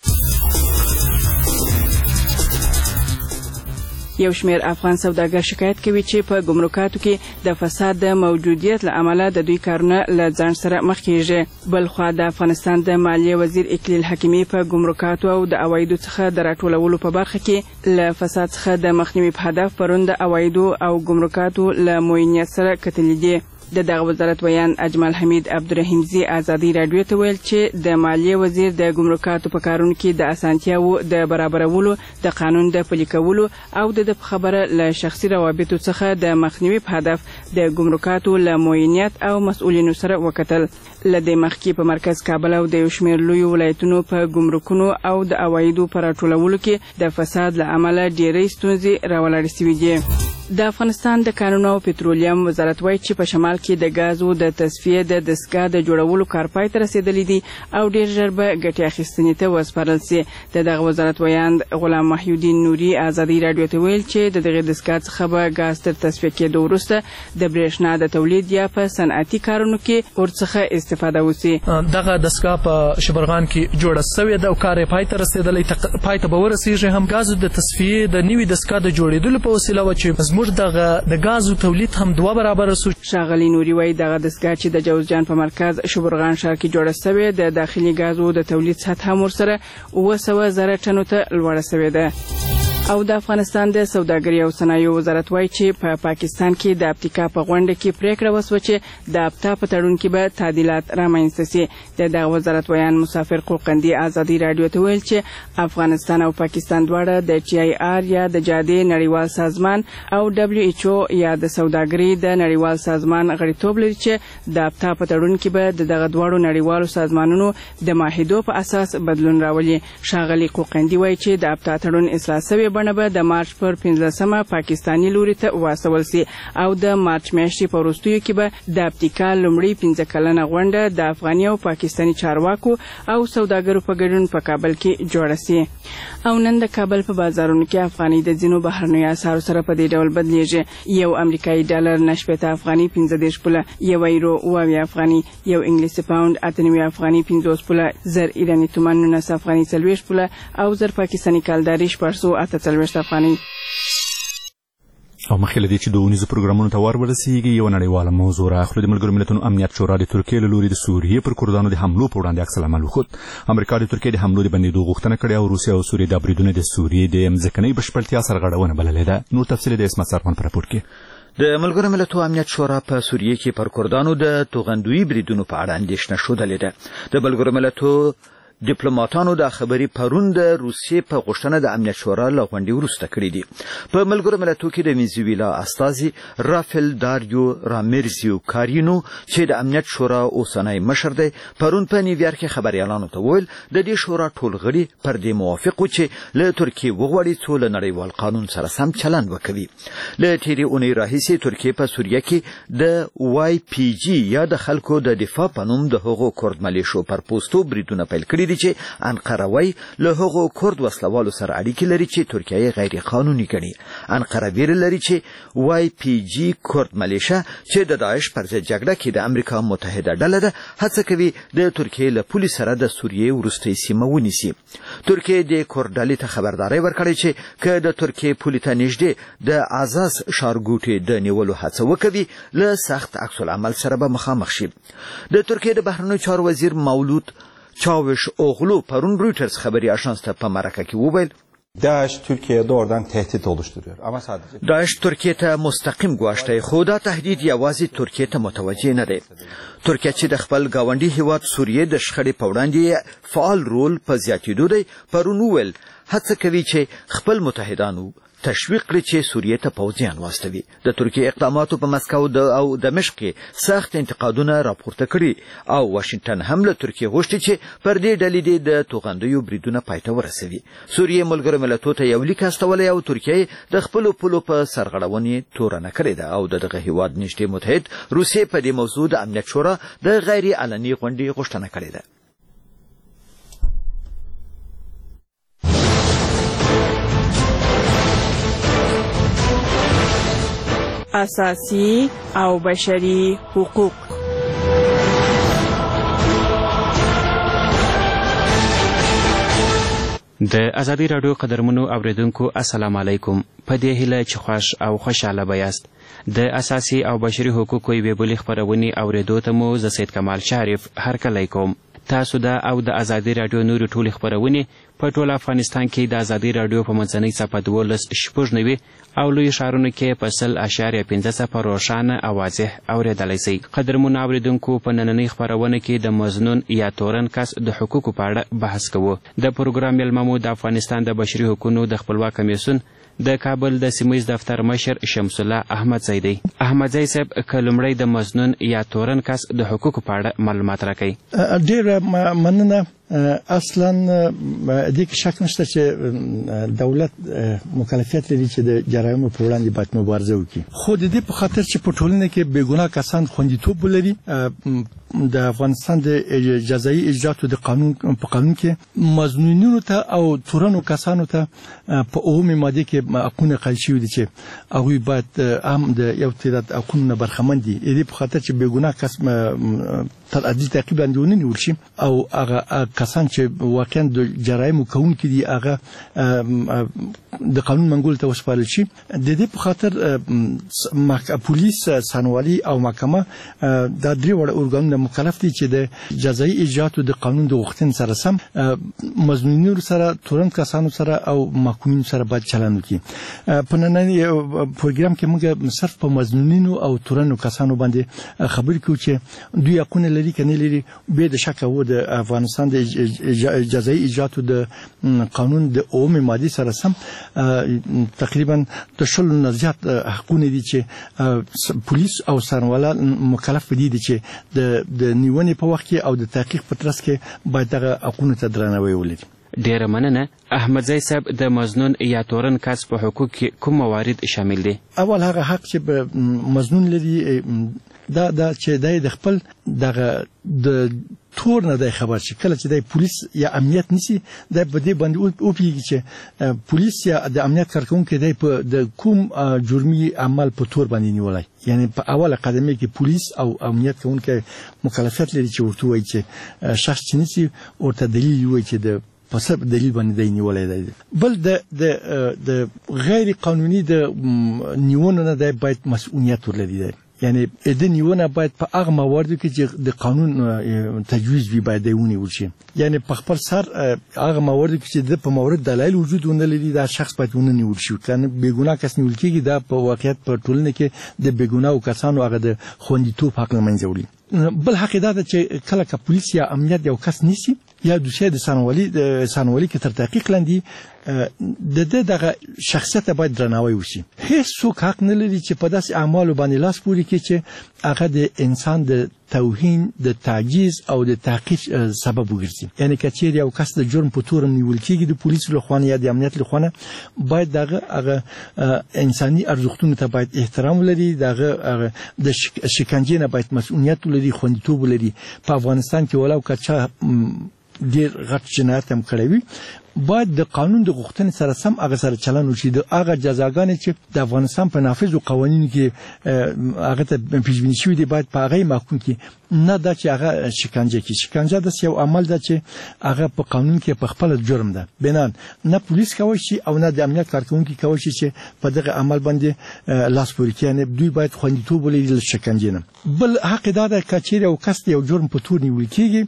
یو شمېر افغان سوداګر شکایت کوي چې په ګمرکاتو کې د فساد د موجودیت له امله د دوی کارونه له ځان سره مخ کیږي. بل خوا د افغانستان د مالیې وزیر اکلیل حکیمي په ګمرکاتو او د عوایدو څخه د راټولولو په برخه کې له فساد څخه د مخنیوي په هدف پرون د عوایدو او ګمرکاتو له معاینت سره کتلي دي. د دغه وزارت ویان اجمل حمید عبدالرحیمزي ازادي راډیو ته ویل چې د مالیې وزیر د ګمرکاتو په کارونو کې د اسانتیاوو د برابرولو د قانون د پلي کولو او د خبره له شخصي روابطو څخه د مخنیوي په هدف د ګمرکاتو له معاینت او مسؤلینو سره وکتل. له دې مخکې په مرکز کابل او د یو شمېر لویو ولایتونو په ګمرکونو او د عوایدو په راټولولو کې د فساد له امله ډېرې ستونزې راولاړې سوي دي. د افغانستان د کانونو او پټرولیم وزارت وایي چې په شمال کې د غازو د تصفیې د دستګاه د جوړولو کار پای ته رسېدلی دی او ډېر ژر به ګټې اخیستنې ته وسپارل سي. د دغه وزارت ویان غلام محیالدین نوري ازادي راډیو ته ویل چې د دغه دستګاه څخه به غاز تر تصفیې کېدو وروسته د برېښنا د تولید یا په صنعتي کارونو کې ورڅخه استفاده وسي. دغه دستګاه په شبرغان کې جوړه سوې ده او کار یې پای ته رسېدلی پای ته به ورسېږي. هم غازو د تصفیې د نوي دستګاه د جوړېدلو په وسیله وه چې زموږ دغه د غازو تولید هم دوه برابره سو. ښاغلي نوري وایي دغه دستګاه چې د جوزجان په مرکز شبرغان ښار کې جوړه سوې د داخلي غازو د تولید سطح هم ورسره اوه سوه زره ټنو ته لوړه سوې ده. او د افغانستان د سوداګرۍ او صنایعو وزارت وایي چې په پا پاکستان کې د ابتکا په غونډه کې پریکړه وسوه چې د ابتا په تړون کې به تعدیلات رامنځته سي. د دغه وزارت ویان مسافر قوقندي ازادي راډیو ته ویل چې افغانستان او پاکستان دواړه د ټي آی آر یا د جادې نړیوال سازمان او دبليو ایچ او یا د سوداګرۍ د نړیوال سازمان غړیتوب لري چې د ابتا په تړون کې به د دغه دواړو نړیوالو سازمانونو د معاهدو په اساس بدلون راولي. ښاغلي قوقندي وایي چې د ابتا تړون اصلاح سوی بڼه به د مارچ پر پنځلسمه پاکستاني لوري ته واستول سي او د مارچ میاشتې په وروستیو کې به د ابتکا لومړۍ پنځه کلنه غونډه د افغاني او پاکستاني چارواکو او سوداګرو په ګډون په کابل کې جوړه سي. او نن د کابل په بازارونو کې افغاني د ځینو بهرنیو اسعارو سره په دې ډول بدلیږي. یو امریکایي ډالر نه شپېته افغاني پنځه دېرش پوله، یو یورو اوه اویا افغاني، یو انګلیسي پاونډ اته نوي افغاني پنځوس پوله، زر ایراني تومان نولس افغاني څلوېښت پوله او زر پاکستاني کلداري شپږ سوه اته څلوېښت افغاني. او مخکې له دې چې د اونیزو پروګرامونو ته ور ورسیږي یوه نړیواله موضوع راخلو. د ملګرو ملتونو امنیت شورا د ترکیې له لوري د سوریې پر کردانو د حملو په وړاندې عکس العمل وښود. امریکا د ترکیې د حملو د بندېدو غوښتنه کړې او روسیه او سوریې دا بریدونه د سوریې د مځکنۍ بشپړتیا سرغړونه بللې ده. نور تفصیل د اسمت سرپان په راپور کې. د ملګرو ملتونو امنیت شورا په سوریې کې پر کردانو د توغندوی بریدونو په اړه اندېښنه ښودلې ده. د ملګرو ملتونو ډیپلوماټانو د خبري پرون د روسیې په غوښتنه د امنیت شورا له غونډې وروسته کړې دي. په ملګرو ملتونو کې د وینزویلا استازي رافل داریو رامیرزیو کارینو چې د امنیت شورا اوسنی مشر دی پرون په نیویارک کې خبريالانو ته وویل د دې شورا ټول غړي پر دې موافق و چې له ترکیې وغواړي څو له نړیوال قانون سره سم چلند وکوي. له تیرې اونۍ راهیسې ترکیې په سوریه کې د وای پی جی یا د خلکو د دفاع په نوم د هغو کورد ملیشو پر پوسټو بریدونه پیل کړي دي چې انقره وایي له هغو کورد وسلوالو سره اړیکې لري چې ترکیه غیر قانوني ګڼي. انقره ویره لري چې وای پی جی کورد ملیشه چې د داعش پر ضد جګړه کې د امریکا متحده ډله ده هڅه کوي د ترکیې له پولي سره د سوریې وروستۍ سیمه ونیسي. ترکیې د کورد ډلې ته خبرداری ورکړې چې که د ترکیې پولي ته نږدې د ازاز ښارګوټي د نیولو هڅه وکوي له سخت عکس العمل سره به مخامخ شي. د ترکیې د بهرنیو چارو وزیر مولود چاوش اوغلو پرون رویترز خبری آژانس ته په مرکه کې وویل داعش Türkiye'ye doğrudan tehdit oluşturuyor. Ama sadece داعش ترکیه ته مستقیم ګواښ دی خو دا تهدید یوازې ترکیه ته متوجه نه دی. ترکیه چې د خپل گاونډي هیواد سوریه د شخړې په وړاندې فعال رول په زیاتېدو دی پرون وویل هڅه کوي چې خپل متحدانو تشویق کړي چې سوریه ته پوځیان واستوي. د ترکیې اقداماتو په مسکو او دمشق کې سخت انتقادونه راپورته کړي او واشنگټن هم له ترکیې غوښتي چې پر دې ډلې د توغندیو بریدونه پای ته ورسوي. سوریه ملګرو ملتونو ته یو لیک استولی او ترکیه د خپلو پولو په سرغړونې تورنه کړې ده او د دغه هیواد نږدې متحد روسیې په دې موضوع د امنیت شورا د غیر علني غونډې غوښتنه کړې ده. اساسي او بشري حقوق. د ازادي رادیو قدرمنو اوریدونکو السلام علیکم. په دې هیله چې خوش او خوشاله بیاست. د اساسي او بشري حقوقو یوې بلې خپرونې اوریدو ته مو زه سید کمال شریف هرکلی کوم. تاسو دا او د ازادي رادیو نورې ټولې خپرونې په ټول افغانستان کې د ازادي رادیو په منځنۍ څپه دولس شپږ نوي او لوی ښارونو کې په سل اشاریه پنځه څپه روښانه او واضح اورېدلی شئ. قدرمنو اورېدونکو په نننۍ خپرونه کې د مظنون یا تورن کس د حقوقو په اړه بحث کوو. د پروګرام میلمه مو د افغانستان د بشري حقوقو د خپلواک کمیسیون د کابل د سیمهییز دفتر مشر شمس الله احمدزی دی. احمدزی صاحب که لومړی د مظنون یا تورن کس د حقوقو په اړه معلومات راکړئ. ډېره مننه. اصلا دې کې شک نشته چې دولت مکلفیت لري چې د جرایمو په وړاندې باید مبارزه وکړي خو د دې په خاطر چې په ټولنه کې بې ګناه کسان خوندیتوب ولري د افغانستان د جزایي اجرااتو د قانون په قانون کې مظنونینو ته او تورنو کسانو ته په اومه ماده کې حقونه قایل شوي دي چې هغوی باید هم د یو تعداد حقونو برخمن دي. دې په خاطر چې بې ګناه کس تر عدل تعقیب لاندې ونه نیول شي او هغه کسان چې واقعا د جرایمو کوونکي دي هغه د قانون منګول ته وسپارل شي. د دې په خاطر پولیس سانوالي او محکمه دا درې وړ ارګانونه مکلف دي چې د جزایي اجرااتو د قانون د غوښتنې سره سم مظنونینو سره تورن کسانو سره او محکومینو سره باید چلند وکړي. په نننۍ پروګرام کې موږ صرف په مظنونینو او تورنو کسانو باندې خبرې کوو چې دوی حقونه لري که نه لري. بې د شکه و د افغانستان د جزایي اجرااتو د قانون د اومې مادې سره سم تقریبا د شلو نه زیات حقونه دي چې پولیس او څارنوالان مکلف دي چې د د نیونې په وخت کې او د تحقیق په ترڅ کې باید دغه حقونو ته درناوی ولري. ډیره مننه. احمدزی صاحب د مظنون یا تورن کس په حقوق کې کوم موارد شامل دي؟ اول هغه حق چې مظنون لري دا دا چې د خپل دغه د تور نه د خبر شي کله چې د پولیس یا امنیت نسی د بده باندې او پیږي چې پولیس یا د امنیت کارکونکو د د کوم جرمي عمل په تور باندې نیولای. یعنی په اوله قدمه کې پولیس او امنیت کارکونکو مکلفیت لري چې ورته وایي چې شخص چې نسی ورته دلیل وایي چې د په سبب دلیل باندې دی نیولای دی. بل د د د غیر قانوني د نیونو نه د باید مسؤلیت ولري. یعنی د نیونه باید په هغه مواردو کې چې د قانون تجویز وي باید ونیول شي. یعنی په خپل سر هغه مواردو کې چې د په مورد دلایل وجود ونه لري دا شخص باید ونیول شي. کنه بې ګناه کس نیول کېږي دا په واقعیت په ټولنه کې د بې ګناه کسانو هغه د خوندیتوب حق له منځه وړي. بل حق دا چې کله که پولیس یا امنیت یو کس نیسي یا دوسیه د سانوالي د سانوالي کې تر تحقیق لاندې د دې دغه شخصیت باید درناوی وشي. هیڅ څوک حق نه لري چې په داسې اعمالو باندې لاس پورې کړي چې هغه د انسان د توهین د تعجیز او د تحقیق سبب وګرځي. یعنی که چیرې یو کس د جرم په تور نیول کېږي د پولیسو لخوا یا د امنیت لخوا باید دغه هغه انساني ارزښتونو ته باید احترام ولري، دغه د شکنجې نه باید مسؤلیت ولري، خوندیتوب ولري. په افغانستان کې ولو که چا ډېر غټ جنایت هم کړی وي باید د قانون د غوښتنې سره سم هغه سره چلن وشي. د هغه جزاګانې چې د افغانستان په نافذو قوانینو کې هغه ته پیشبیني شوي دي باید په هغه محکوم کړي، نه دا چې هغه شکنجه کړي. شکنجه داسې یو عمل ده چې هغه په قانون کې په خپله جرم ده، بنان نه پولیس کولی شي او نه د امنیت کارکوونکي کولی شي چې په دغه عمل باندې لاس پورې کړي. یعنې دوی باید خوندیتوب ولري له شکنجې نه. بل حق دا ده که چیرې یو کس د یو جرم په تور نیول کېږي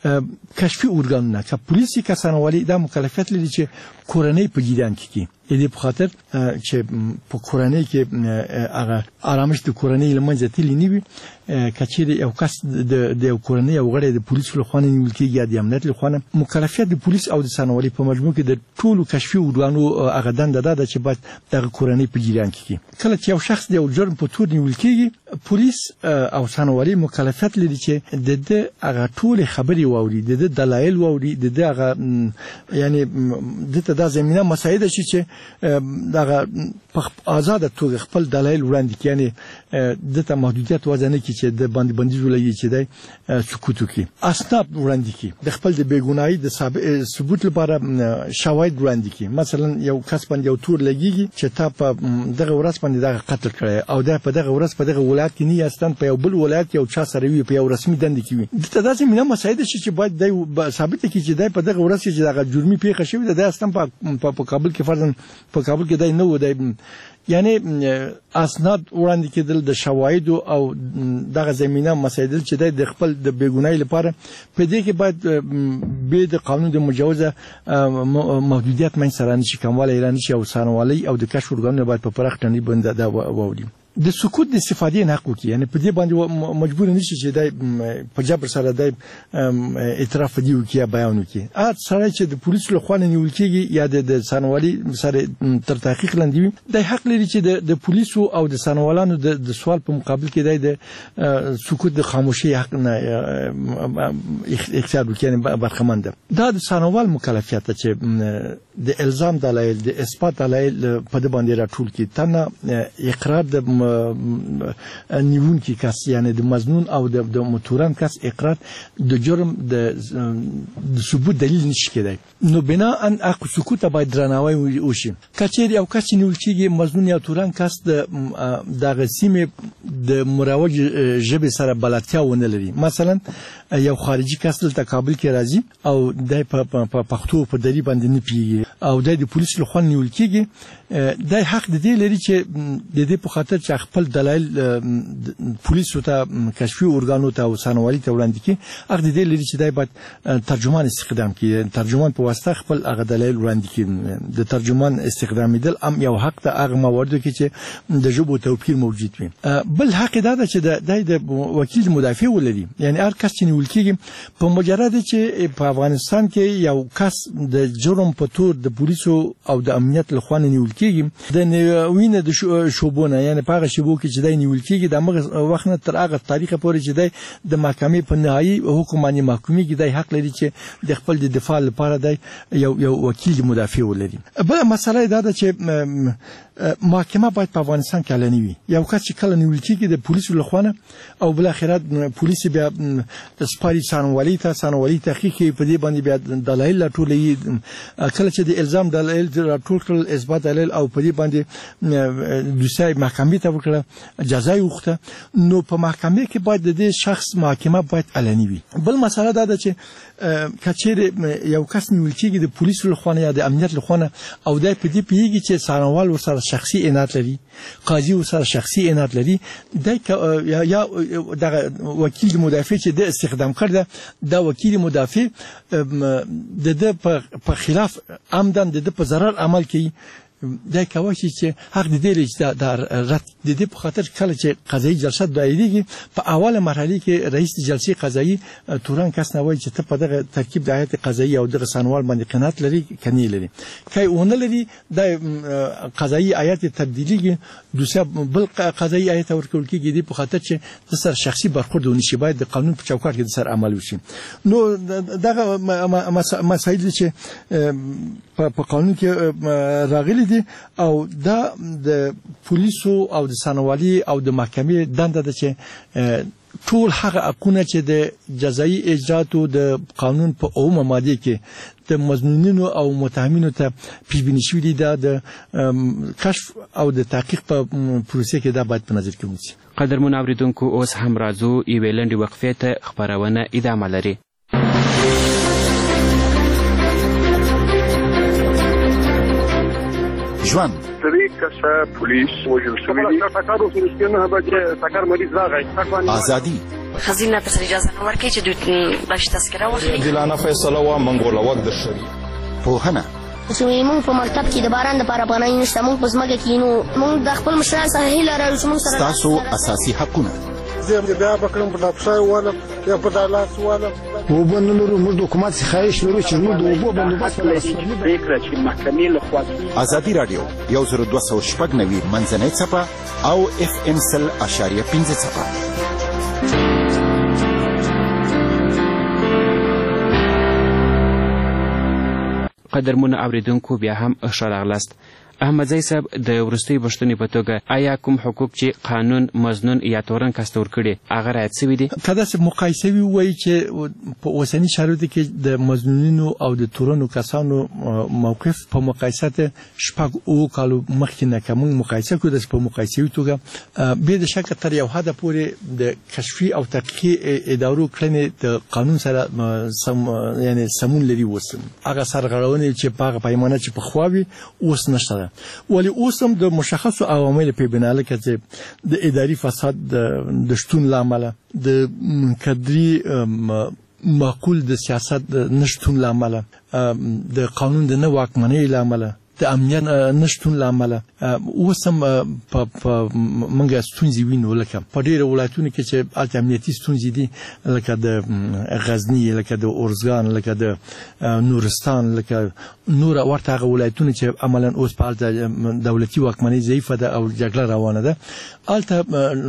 کشفي ارګانونه که پولیسي که سانوالي دا مکلفیت لري چې کورنۍ په جریان کې کړي. دې په خاطر چې په کورنۍ کې هغه آرامش د کورنۍ له منځه تللی نه وي. که چیرې یو کس د یو کورنۍ یو غړی د پولیسو لخوا نیول کېږي یا د امنیت لخوا، مکلفیت د پولیس او د سانوالي په مجموع کې د ټولو کشفي ارګانو هغه دنده دا ده چې باید دغه کورنۍ په جریان کې کړي. کله چې یو شخص د یو جرم په تور نیول کېږي پولیس او سانوالي مکلفیت لري چې د ده هغه ټولې خبرې واوري، د ده دلایل واوري، د ده هغه یعنې دته دا زمینه مساعده شي چې دغه په آزاده توګه خپل دلایل وړاندې کړي. یعنې دته محدودیت وضع نه کړي چې د باندې بندیز ولګي چې دی سکوت وکړي. اسناد وړاندې کړي، د خپل د بېګناهۍ د ثبوت لپاره شواهد وړاندې کړي. مثلا یو کس باندې یو تور لګېږي چې تا په دغه ورځ باندې دغه قتل کړی او دا په دغه ورځ په دغه ولایت کې نه یاستن، په یو بل ولایت یو چا سره وي، په یو رسمي دنده کې وي. دته داسې مینه مساعده شي چې باید دی ثابته کړي چې دی په دغه ورځ چې دغه جرمي پیښه شوې ده دی اصلا په کابل کې فرضاً په کابل کې دی نه و. دی یعنی اسناد وړاندې کېدل د شواهدو او دغه زمینه مسایدل چې د خپل د بیګونای لپاره په دې کې باید به د قانون د مجوزه محدودیت من سره نشي کومواله ایران شي او سانوالي او د کشف ورګانو باید په پرخ ټنی بنده دا ووري. د سکوت د استفادې نه حق یعنی په دې باندې مجبور نشي چې د په جبر سره د اعتراف دی وکي بیان وکي. ا سره چې د پولیسو له خوا نیول کېږي یا د سانوالي سره تر تحقیق لاندې وي د حق لري چې د پولیسو او د سانوالانو د سوال په مقابل کې د سکوت د خاموشي حق نه اختیار وکي برخمن ده. دا د سانوال مکلفیت چې د الزام دلایل د اثبات دلایل په دې باندې راټول کی تنه اقرار د نیون کی کس یعنی د مظنون او د متورن کس اقرار د جرم د ثبوت دلیل نشي کېدای. نو بنا ان اق سکوت باید درناوی وشي. کچېر یو کس نیول کېږي مظنون یا تورن کس د دغه سیمه د مروج ژبه سره بلدتیا ونه لري. مثلا یو خارجي کس دلته کابل کې راځي او د پښتو په دری باندې نه پیږي او د پولیسو لخوا نیول کېږي. د حق د دې لري چې د دې په خاطر چې خپل دلایل پولیسو ته کشفي ارګانو ته او سانوالي ته وړاندې کړي هغه د دې لري چې دای باید ترجمان استخدام کړي. ترجمان په واسطه خپل هغه دلایل وړاندې کړي. د ترجمان استخدامیدل ام یو حق ته هغه مواردو کې چې د ژبو توپیر موجود وي. بل حق دا ده چې د وکیل مدافع ولري. یعنی هر کس چې نیول کېږي په مجرد چې په افغانستان کې یو کس د جرم په تور د پولیسو او د امنیت لخوا نیول کېږي د وینه د شوبونه یعنی په هغه شیبو کې چې د نیول کېږي د هغه وخت نه تر هغه تاریخ پورې چې د محکمې په نهایي حکم باندې محکومي کې د حق لري چې د خپل د دفاع لپاره د یو یو وکیل مدافع ولري. بل مسله دا ده چې محکمه باید په افغانستان کې اعلاني وي. یو کس چې کله نیول کېږي د پولیسو لخوا او بل اخرت پولیس بیا سپاري سانوالي ته سانوالي تحقیق په دې باندې بیا دلایل راټولوي. کله چې د الزام دلایل راټول کړل اثبات دلایل او په دې باندې دوسیه محکمې ته وکړه جزا یې وغوښته نو په محکمې کې باید د دې شخص محاکمه باید اعلاني وي. بل مسله دا ده چې کچېر یو کس نیول کېږي د پولیسو لخوا یا د امنیت لخوا او دای په دې پیږي چې سانوال ورسره شخصي عنایت لري، قاضي ورسره شخصي عنایت لري، د یا دغه وکیل مدافع چې د استخدام کړی دا وکیل مدافع د د په خلاف عمدن د په ضرر عمل کوي دا کوي چې حق دې لري چې د رد د دې په خاطر کله چې قضایي جلسه دایریږي په اوله مرحله کې رئیس جلسې قضایي توران کس نه وایي چې ته په دغه ترکیب د هیئت قضایي او دغه سنوال باندې قناعت لري کني لري کای اون لري د قضایي هیئت تبدیلیږي دوسه بل قضایي هیئت ورکول کېږي د په خاطر چې د سر شخصي برخورد ونشي باید د قانون په چوکاټ کې د سر عمل وشي نو دغه مسایل چې په قانون کې راغلي دي او دا د پولیسو او د سنوالي او د محکمې دنده ده چې ټول هغه حقونه چې د جزایي اجراتو د قانون په اومه ماده کې د مظنونینو او متهمینو ته پیشبینی شوي دي دا د کشف او د تحقیق په پروسه کې دا باید په نظر کې ونیسي. قدرمن اوریدونکو اوس هم راځو یوې لنډې وقفې ته خپرونه ادامه لري. ژوند درې کسه پولیس وژل شوي دي ټکر وسو نه به چې ټکر مریض راغی ازادي خزینه ته اجازه نه ورکړي چې دوی باش تذکره واخلي عادلانه فیصله و منګوله وخت د شری پوهنه زموږ موږ په مکتب کې د باران لپاره پناه نشته موږ په ځمکه کې نو موږ د خپل مشران سره هیله لرو چې موږ سره تاسو اساسي حقونه زه بیا بکرم په ډاپشای والا یا په دالاس والا وبنلو موږ د حکومت څخه لرو چې موږ د اوبو بندوبست فکر چې محکمې له خوا ازادي رادیو یو زر دوه سوه شپږ نوي منځنۍ څپه او اف ام سل اشاریه پنځه څپه. قدرمن اوریدونکو بیا هم ښه راغلاست. احمدزی صاحب د وروستۍ پوښتنې په توګه آیا کوم حقوق چې قانون مظنون یا تورن کس ور کړي هغه رعایت شوي دي؟ که داسې مقایسه وي وایي چې په اوسني شرایطو کې د مظنونینو او د تورنو کسانو موقف په مقایسه شپږ اوه کالو مخکې نه که موږ مقایسه کړو داسې په مقایسوي توګه بې د شکه تر یو حده پورې د کشفي او تحقیقي ادارو کړنې د قانون سره سم یعنی سمون لري اوس هغه سرغړونې چې په هغه پیمانه چې پخوا وي اوس نشته ولی اوس هم د مشخصو عواملو په بنا لکه چې د اداري فساد د شتون لامل د کدري معقول د سیاست نشتون لامل د قانون د نه واکمنۍ لامل د امنیت نشتون لامل اوس هم په منګه ستونزې وینو لکه په ډېرو ولایتونو کې چې هلته امنیتي ستونزې دي لکه د غزني لکه د ارزګان لکه د نورستان لکه نور ورته هغه ولایتونه چې عملا اوس په هلته دولتي واکمنۍ ضعیفه ده او جګړه روانه ده هلته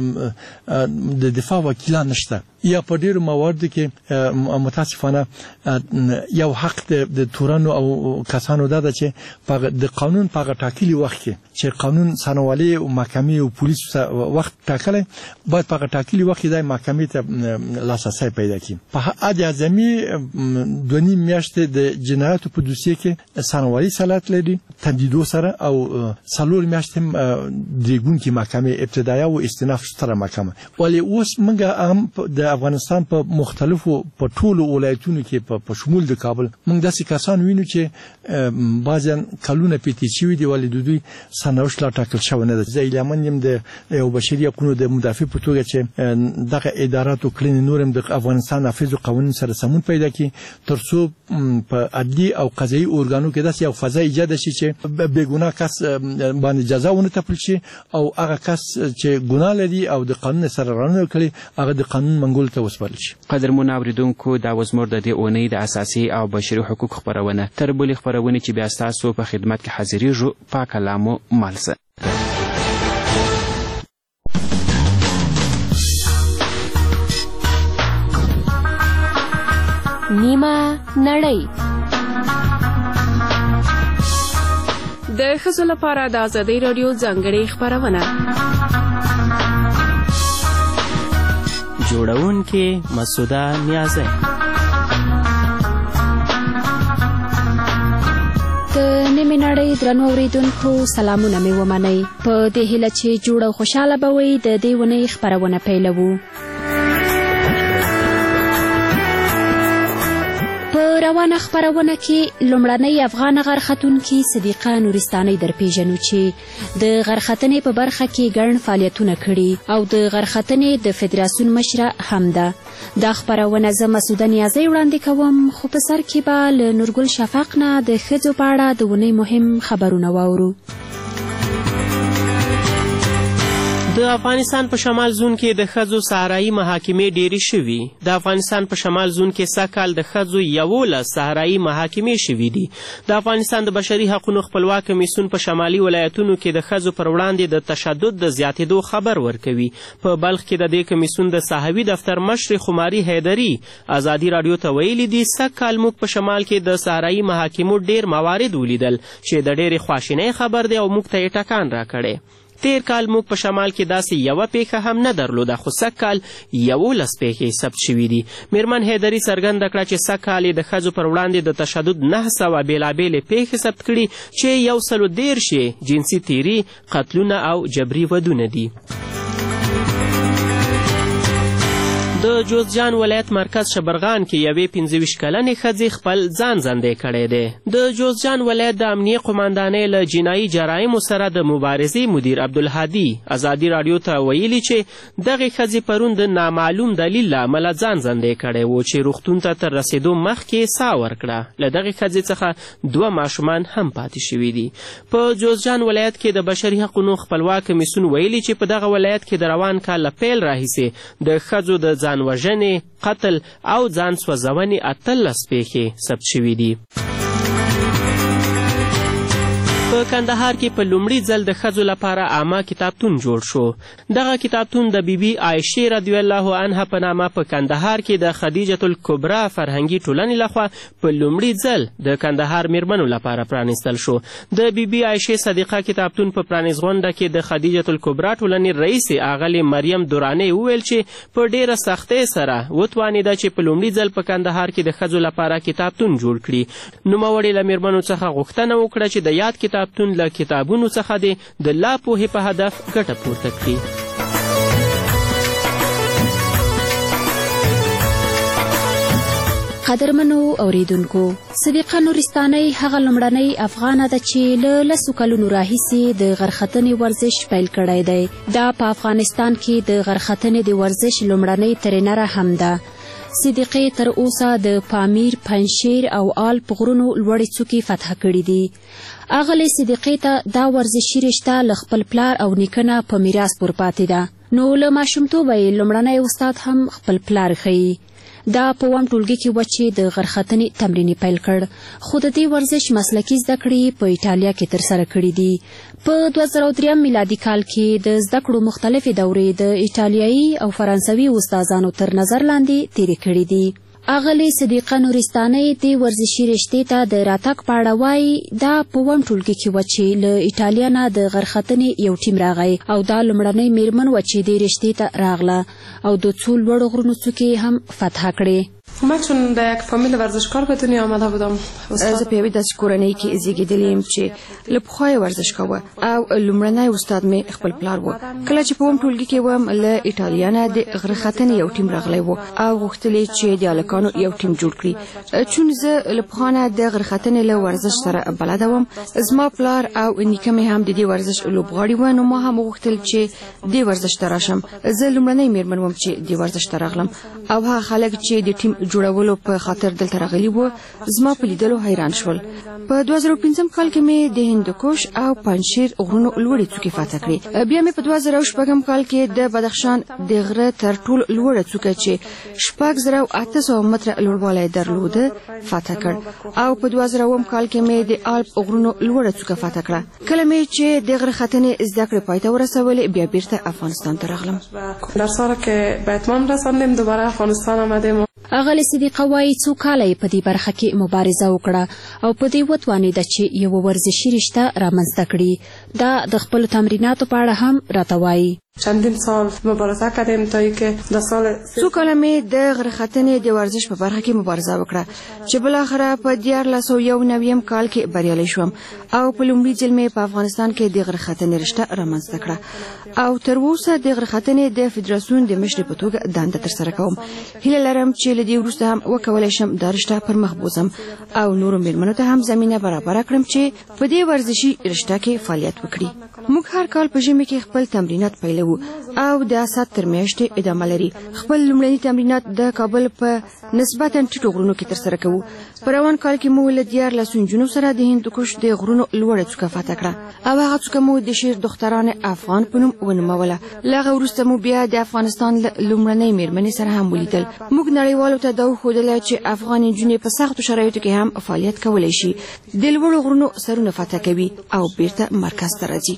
د دفاع وکیلان نشته یا په ډېرو مواردو کې متاسفانه یو حق د تورنو او کسانو ده ده چې د قانون په هغه ټاکلي وخت کې چې قانون سنوالي او محکمې او پولیسو وخت ټاکلی باید په هغه ټاکلي وخت کې د محکمې ته لاسرسی پیدا کړي. په عهد اعظمي دوه نیم میاشتې د جنایاتو په دوسیه کې سنوالي صلاحیت لري تمدیدو سره او څلور میاشتې درېږونکې محکمې ابتدایه او استیناف ستره محکمه ولې اوس موږ هم د افغانستان په مختلفو په ټولو ولایتونو کې په شمول د کابل موږ داسې کسان وینو چې بعضیان کلونه پیتې شوي دي ولې د دوی سرنوشت لا ټاکل شوی نه ده. زه هیلهمند یم د یو بشري حقونو د مدافع په توګه چې دغه اداراتو کړنې نور هم د افغانستان نافذو قوانینو سره سمون پیدا کړي تر څو په عدلي او قضایي ارګانو کې داسې یو فضا ایجاد شي چې بېګناه کس باندې جزا ونه تپل شي او هغه کس چې ګناه لري او د قانون سره رانه کړي هغه د قانون منګول ته وسپارل شي. قدرمن اوریدونکو دا و زموږ د دې اونۍ د اساسي او بشري حقوق خپرونه تر بلې خپرونې چې بیا ستاسو په خدمت کې حاضرېږو په کلامو مالسه. نیمه نړۍ د ښځو لپاره د ازادۍ راډیو ځانګړې خپرونه جوړونکې مسعوده نیازی. د نیمې نړۍ درنو اورېدونکو سلامونه مې ومنئ په دې هیله چې جوړ او خوشحاله به وئ د دې اونۍ خپرونه پیلوو. په روانه خپرونه کې لومړنۍ افغان غرختونکې صدیقه نورستانۍ درپېژنو چې د غرختنې په برخه کې ګڼ فعالیتونه کړي او د غرختنې د فدراسیون مشره هم ده. دا خپرونه زه مسوده نیازۍ وړاندې کوم، خو په سر کې به له نورګل شفق نه د ښځو په اړه د اونۍ مهم خبرونه واورو. د افغانستان په شمال زون کې د ښځو صحرایي محاکمې ډېرې شوي. د افغانستان په شمال زون کې سږکال د ښځو یولس صحرایي محاکمې شوي دي. د افغانستان د بشري حقونو خپلواک کمیسیون په شمالي ولایتونو کې د ښځو پر وړاندې د تشدد د زیاتېدو خبر ورکوي. په بلخ کې د دې کمیسیون د صحوي دفتر مشر خماري حیدري ازادي راډیو ته ویلي دي سږکال موږ په شمال کې د صحرایي محاکمو ډېر موارد ولیدل چې د ډېرې خواشینۍ خبر دی او موږ ته یې ټکان راکړی. تیر کال موږ په شمال کې داسې یوه پیښه هم نه درلوده، خو سږ کال یولس پیښې ثبت شوي دي. میرمن حیدري څرګنده کړه چې سږ کال یې د ښځو پر وړاندې د تشدد نهه سوه بېلابېلې پیښې ثبت کړي چې یو سلو دېرش یې جنسي تیري، قتلونه او جبري ودونه دي. د جوزجان ولایت مرکز شبرغان کې یوې پنځه ویشت کلنې ښځې خپل ځان زندی کړی دی. د جوزجان ولایت د امنیې قماندانۍ له جنایي جرایمو سره د مبارزې مدیر عبدالهادي ازادي راډیو ته ویلي چې دغې ښځې پرون د نامعلوم دلیل له امله ځان زندی کړی و چې روغتون ته تر رسېدو مخکې ساه ورکړه. له دغې ښځې څخه دوه ماشومان هم پاتې شوي دي. په جوزجان ولایت کې د بشري حقونو خپلواک کمیسیون ویلي چې په دغه ولایت کې د روان کال له پیل راهیسې د ښځو د ځان وژنې، قتل او ځان سوځونې اتلس پیښې ثبت شوي دي. په کندهار کې په لومړي ځل د ښځو لپاره عامه کتابتون جوړ شو. دغه کتابتون د بیبي عایشې رضی الله عنها په نامه په کندهار کې د خدیجة الکبرا فرهنګي ټولنې لخوا په لومړي ځل د کندهار میرمنو لپاره پرانیستل شو. د بیبي عایشې صدیقه کتابتون په پرانیز غونډه کې د خدیجة الکبرا ټولنې رئیس اغلې مریم دورانۍ وویل چې په ډېره سختۍ سره وتوانېده چې په لومړي ځل په کندهار کې د ښځو لپاره کتابتون جوړ کړي. نوموړې له میرمنو څخه غوښتنه وکړه چې د یاد کتاب کتابتون له کتابونو څخه دی د لا پوهې په هدف ګټه پورته کړي. قدرمنو اوریدونکو، صدیقه نورستانۍ هغه لومړنۍ افغانه ده چې له لسو کلونو راهیسې د غرختنې ورزش پیل کړی دی. دا په افغانستان کې د غرختنې د ورزش لومړنۍ ترینره هم ده. صدیقې تر اوسه د پامیر، پنجشیر او آل په غرونو لوړې څوکې فتح کړي دي. اغلې صدیقې ته دا ورزشي رشته له خپل پلار او نیکه نه په میراث پورپاتې ده. نو له ماشومتوبه یې لومړنی استاد هم خپل پلار ښیي. دا په اووم ټولګي کې وه چې د غرختنې تمرین پیل کړ، خو د دې ورزش مسلکي زده کړې په ایټالیا کې ترسره کړي دي. په دوه زره دریم میلادي کال کې د زده کړو مختلفې دورې د ایټالیایي او فرانسوي استادانو تر نظر لاندې تېرې کړي دي. اغلې صدیقه نورستانۍ دې ورزشي رشتې ته د راتګ په اړه وایي دا په اووم ټولګي کې وه چې له ایټالیا نه د غرختنې یو ټیم راغی او دا لومړنۍ میرمن وه چې دې رشتې ته راغله او د څو لوړو غرونو څوکې هم فتح کړې. من چون در یک فامیل ورزشکار به دنیا آمده بودم. زه په یوې داسې کورنۍ کې زیږېدلې یم چې له پخوا یې ورزش کوه او لومړنی استاد مې خپل پلار و. کله چې په اووم ټولګي کې وم له ایټالیا نه د غرختنې یو ټیم راغلی و او غوښتل یې چې د هلکانو یو ټیم جوړ کړي. چون زه له پخوا نه د غرختنې له ورزش سره بلده وم، زما پلار او نیکه مې هم د دې ورزش لوبغاړي وه، نو ما هم وغوښتل چې دې ورزش ته راشم. زه لومړنۍ میرمن وم چې دې ورزش ته راغلم او هغه خلک چې د ټیم جوړولو په خاطر دلته راغلي وو زما په لیدلو حیران شول. په دوه زره پنځم کال کې مې د هندوکش او پنجشیر غرونو لوړې څوکې فتح کړې. بیا مې په دوه زره شپږم کال کې د بدخشان د غره تر ټولو لوړه څوکه چې شپږ زره اته سوه متره لوړوالی درلوده فتح کړ او په دوه زره اووم کال کې مې د آلپ غرونو لوړه څوکه فتح کړه. کله مې چې د غره ختنې زده کړې پای ته ورسولې بیا بیرته افغانستان ته راغلم. در سال که به اتمام رساندیم دوباره افغانستان آمدیم. اغلې صدیقه وایي څو کاله یې په دې برخه کې مبارزه وکړه او په دې وتوانېده چې یوه ورزشي رشته رامنځته کړي. دا د خپلو تمریناتو په اړه هم راته وایي. چندین سال مبارزه کردیم تا اینکه د سال څو کاله مې د غره ختنې د ورزش په برخه کې مبارزه وکړه چې بلاخره په دیارلس سوه یو نویم کال کې بریالی شوم او په لومړي ځل مې په افغانستان کې د غره ختنې رشته رامنځته کړه او تر اوسه د غره ختنې د فدراسیون د مشرې په توګه دنده ترسره کوم. هیله لرم چې له دې وروسته هم وکولی شم دا رشته پر مخ بوځم او نورو میرمنو ته هم زمینه برابره کړم چې په دې ورزشي رشته کې فعالیت وکړي. موږ هر کال په ژمي کې خپل تمرینات پیلوو او د اسات تر میاشتې ادامه لري. خپل لومړني تمرینات د کابل په نسبتا ټیټو غرونو کې ترسره کوو. په روان کال کې مو له دیارلس نجونو سره د هندوکش د غرونو لوړه څوکه فتح کړه او هغه څوکه مو د شیر دختران افغان په نوم ونوموله. له هغه وروسته مو بیا د افغانستان له لومړنۍ میرمنې سره هم ولیدل. موږ نړیوالو ته دا وښودله چې افغان نجونې په سختو شرایطو کې هم فعالیت کولی شي. د لوړو غرونو سرونه فتح کوي او بیرته مرکز ته راځي.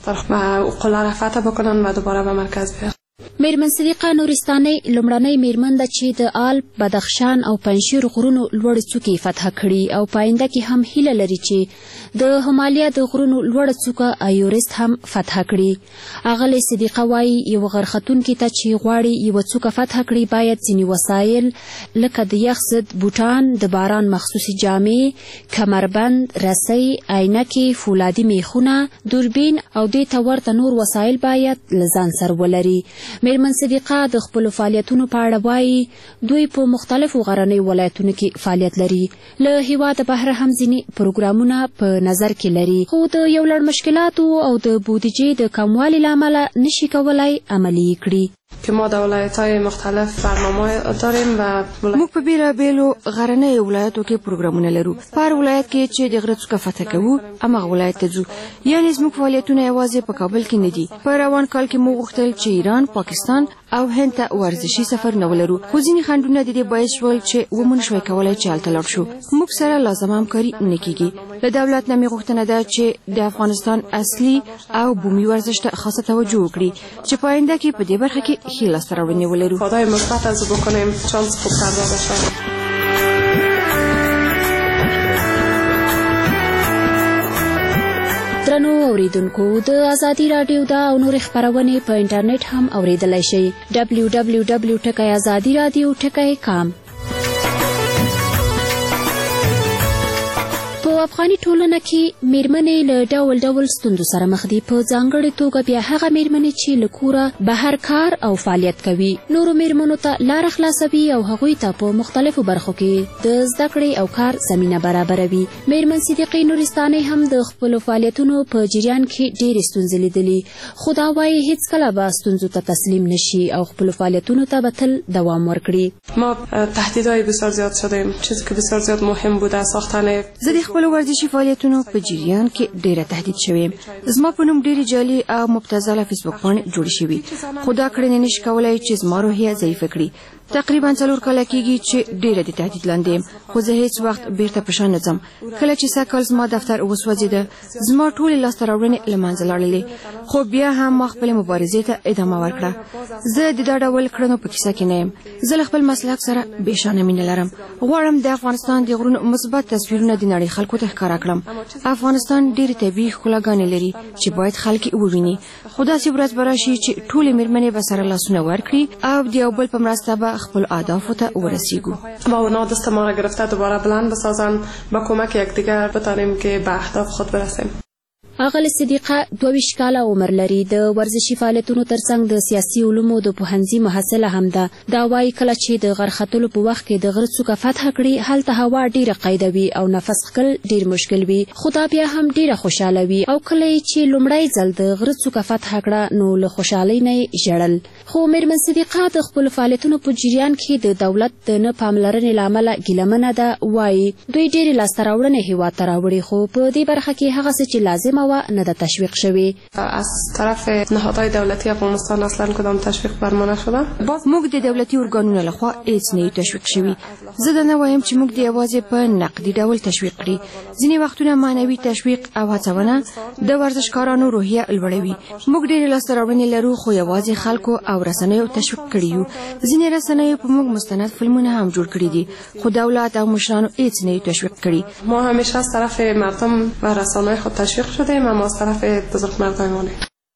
قله را فتح بکنن و دوباره به مرکز بیان. میرمن صدیقه نورستانۍ لومړنۍ میرمن ده چې د آلپ، بدخشان او پنجشیر غرونو لوړې څوکې فتح کړي او په آینده کې هم هیله لري چې د همالیا د غرونو لوړه څوکه ایورست هم فتح کړي. اغلې صدیقه وایي یو غرختونکي ته چې غواړي یوه څوکه فتح کړي باید ځینې وسایل لکه د یخ ضد بوټان، د باران مخصوصي جامې، کمربند، رسۍ، عینکې، فولادي میخونه، دوربین او دې ته ورته نور وسایل باید له ځان سره ولري. میرمن صدیقه د خپلو فعالیتونو په اړه وایي دوی په مختلفو غرنیو ولایتونو کې فعالیت لري. له هیواده بهر هم ځینې پروګرامونه په نظر کې لري خو د یو لړ مشکلاتو او د بودیجې د کموالي له امله نشي کولای عملي کړي. که ما در ولایت‌های مختلف برنامه داریم و موږ په بیلابیلو غرنیو ولایتو کې پروګرامونه لرو. په هر ولایت کې چې د غره څوکه فتح کوو هماغه ولایت ته ځو. یعنې زموږ فعالیتونه یوازې په کابل کې نه دي. په روان کال کې موږ غوښتل چې ایران، پاکستان او هند ته ورزشي سفرونه ولرو خو ځینې خنډونه د دې باعث شول چې ومو نشوی کولی چې هلته لاړ شو. موږ سره لازمه همکاري نه کیږي. له دولت نه مې غوښتنه ده چې د افغانستان اصلي او بومي ورزش ته خاصه توجه وکړي چې په آینده کې په دې برخه کې ښې لاسته راوړنې ولرو. خدای مثبت از بکنیم شانس خوب پیدا بشه. درنو اوریدونکو د ازادي رادیو دا او نور خبرونه په انټرنیټ هم اوریدلای شئ. دبلیو دبلیو دبلیو ټکی ازادي رادیو ټکی کام. په افغاني ټولنه کې میرمنې له ډول ډول ستونزو سره مخ دي. په ځانګړې توګه بیا هغه میرمنې چې له کوره بهر کار او فعالیت کوي نورو میرمنو ته لاره خلاصوي او هغوی ته په مختلفو برخو کې د زده کړې او کار زمینه برابروي. میرمن صدیقې نورستانۍ هم د خپلو فعالیتونو په جریان کې ډېرې ستونزې لیدلي خو دا وایي هیڅکله به ستونزو ته تسلیم نشي او خپلو فعالیتونو ته به تل دوام ورکړي. ما تهدیدهای بسیار زیاد شدیم چیزی که بسیار زیاد مهم بوده ساختن خپل ورزشي فعالیتونو په جریان کې ډیره تهدید شوم. زما په نوم ډیره جعلي او مبتذله فیسبوک باندې جوړ شوی خو دا کړنې نشي کولای چې زما روحیه ضعیفه کړي. تقریبا څلور کاله کېږي چې ډیره د تهدید لاندې یم خو زه هیڅ وخت بیرته په شا نه ځم. کله چې سږ زما دفتر وسوځېده زما ټولې لاسته راوړنې له منځه لاړلې خو بیا هم ما خپلې مبارزې ته ادامه ورکړه. زه د دا ډول کړنو په کیسه کې نه یم. زه له خپل مسلک سره بېشانه مینه لرم. غواړم د افغانستان د غرونو مثبت تصویرونه د نړۍ خلکو ته ښکاره کړم. افغانستان ډېرې طبیعي ښکلاګانې لري چې باید خلک یې وویني. خو داسې ورځ به راشي چې ټولې میرمنې به سره لاسونه ورکړي او د یو بل په مرسته به خپل اهدافو ته ورسیږو. با اونا دست ما را گرفته دوباره بلند بسازن با کمک یکدیگر بتانیم که به اهداف خود برسیم. اغل صدیقه دویشت کاله عمر لري. د ورزشي فعالیتونو ترڅنګ د سیاسي علومو د پوهنځي محصله هم ده. دا وایي کله چې د غر ختلو په وخت کې د غره څوکه فتح کړي هلته هوا ډیره قیده وي او نفس ښکل ډیر مشکل وي خو دا بیا هم ډیره خوشحاله وي او کله چې لومړی ځل د غره څوکه فتح کړه نو له خوشحالۍ نه ژړل. خو میرمن صدیقه د خپلو فعالیتونو په جریان کې د دولت د نه پاملرنې له امله ګیلمنه ده. وایي دوی ډیرې لاسته راوړنې هیواد ته راوړي خو په دې برخه کې هغه څه چې لازمه نه ده تشویق شوی. از طرف نهادهای دولتی افغانستان اصلا کدام تشویق بر ما نشده. موږ د دولتي ارګانونو لخوا هیڅ نه تشویق شوی. زه دا نه وایم چې موږ د یوازې په نقدي ډول تشویق کړي. ځینې وختونه معنوي تشویق او هڅونه د ورزشکارانو روحیه لوړوي. موږ ډېرې لاسته راوړنې لرو خو یوازې خلکو او رسنیو تشویق کړي یو. ځینې رسنیو په موږ مستند فلمونه هم جوړ کړي دي خو دولت او مشرانو هیڅ نه تشویق کړي. ما همیشه از طرف مردم و رسانه‌های خود تشویق شدیم اما از طرف بزرگ مردمانه.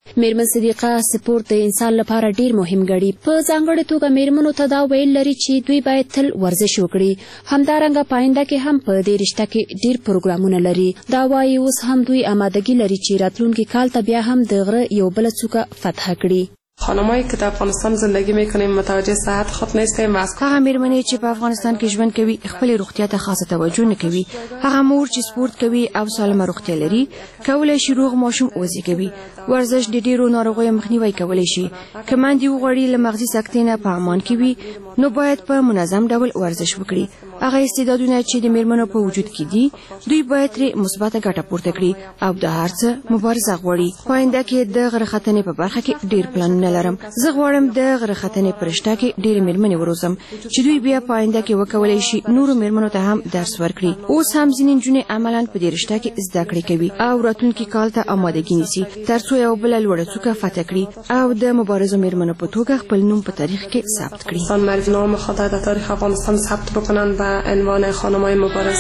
میرمن صدیقه سپورت د انسان لپاره ډیر مهم ګڼي. په ځانګړې توګه میرمنو ته دا ویل لري چې دوی باید تل ورزش وکړي. همدارنګه پاینده کې هم په دې رشته کې ډیر پروګرامونه لري. دا وايي اوس هم دوی آمادګي لري چې راتلونکي کال ته بیا هم د غره یو بله څوکه فتح کړي. خانمایی که در افغانستان زندگی میکنیم متوجه صحت خود نیستیم. هغه میرمنې چې په افغانستان کې ژوند کوي خپل روغتیا ته خاصه توجه نه کوي. هغه مور چې سپورت کوي او سالمه روغتیا لري کولای شي روغ ماشوم وزېږوي. ورزش د ډیرو ناروغیو مخنیوی کولی شي. که میندې وغواړي له مغزي سکتې نه په امان کې وي نو باید په منظم ډول ورزش وکړي. هغه استعدادونه چې د میرمنو په وجود کې دي دوی باید ترې مثبته ګټه پورته کړي او د هر څه مبارزه غواړي. پاینده کې د غره ختنې په برخه کې ډیر پلانونه لرم. زه غواړم د غره ختنې په رشته کې ډېرې میرمنې وروزم چې دوی بیا پاینده کې وکولی شي نورو میرمنو ته هم درس ورکړي. اوس هم ځینې نجونې عملاً په دې رشته کې زده کړې کوي او راتلونکي کال ته آمادګي نیسي تر څو یو بله لوړه څوکه فتح کړي او د مبارزو میرمنو په توګه خپل نوم په تاریخ کې ثبت کړي. نام خود در تاریخ افغانستان ثبت بکنند به عنوان خانم‌های مبارز.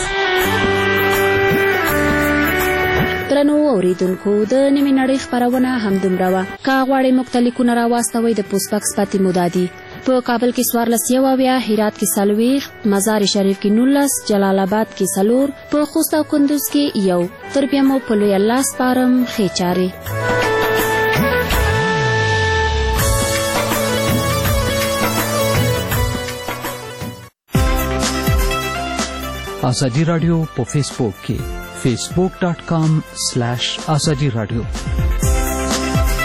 درنو اوریدونکو د نیمې نړۍ خپرونه همدومره وه. که غواړئ موږ ته لیکونه راواستوئ د پوسټ باکس پتې مو دا دي: په کابل کې څوارلس یو اویا، هرات کې څلوېښت، مزار شریف کې نولس، جلال آباد کې څلور، په خوست او کندوز کې یو. تر بیا مو په لوی الله سپارم. ښې چارې. آزادی رادیو په فیسبوک کې facebook.com slash azadi radio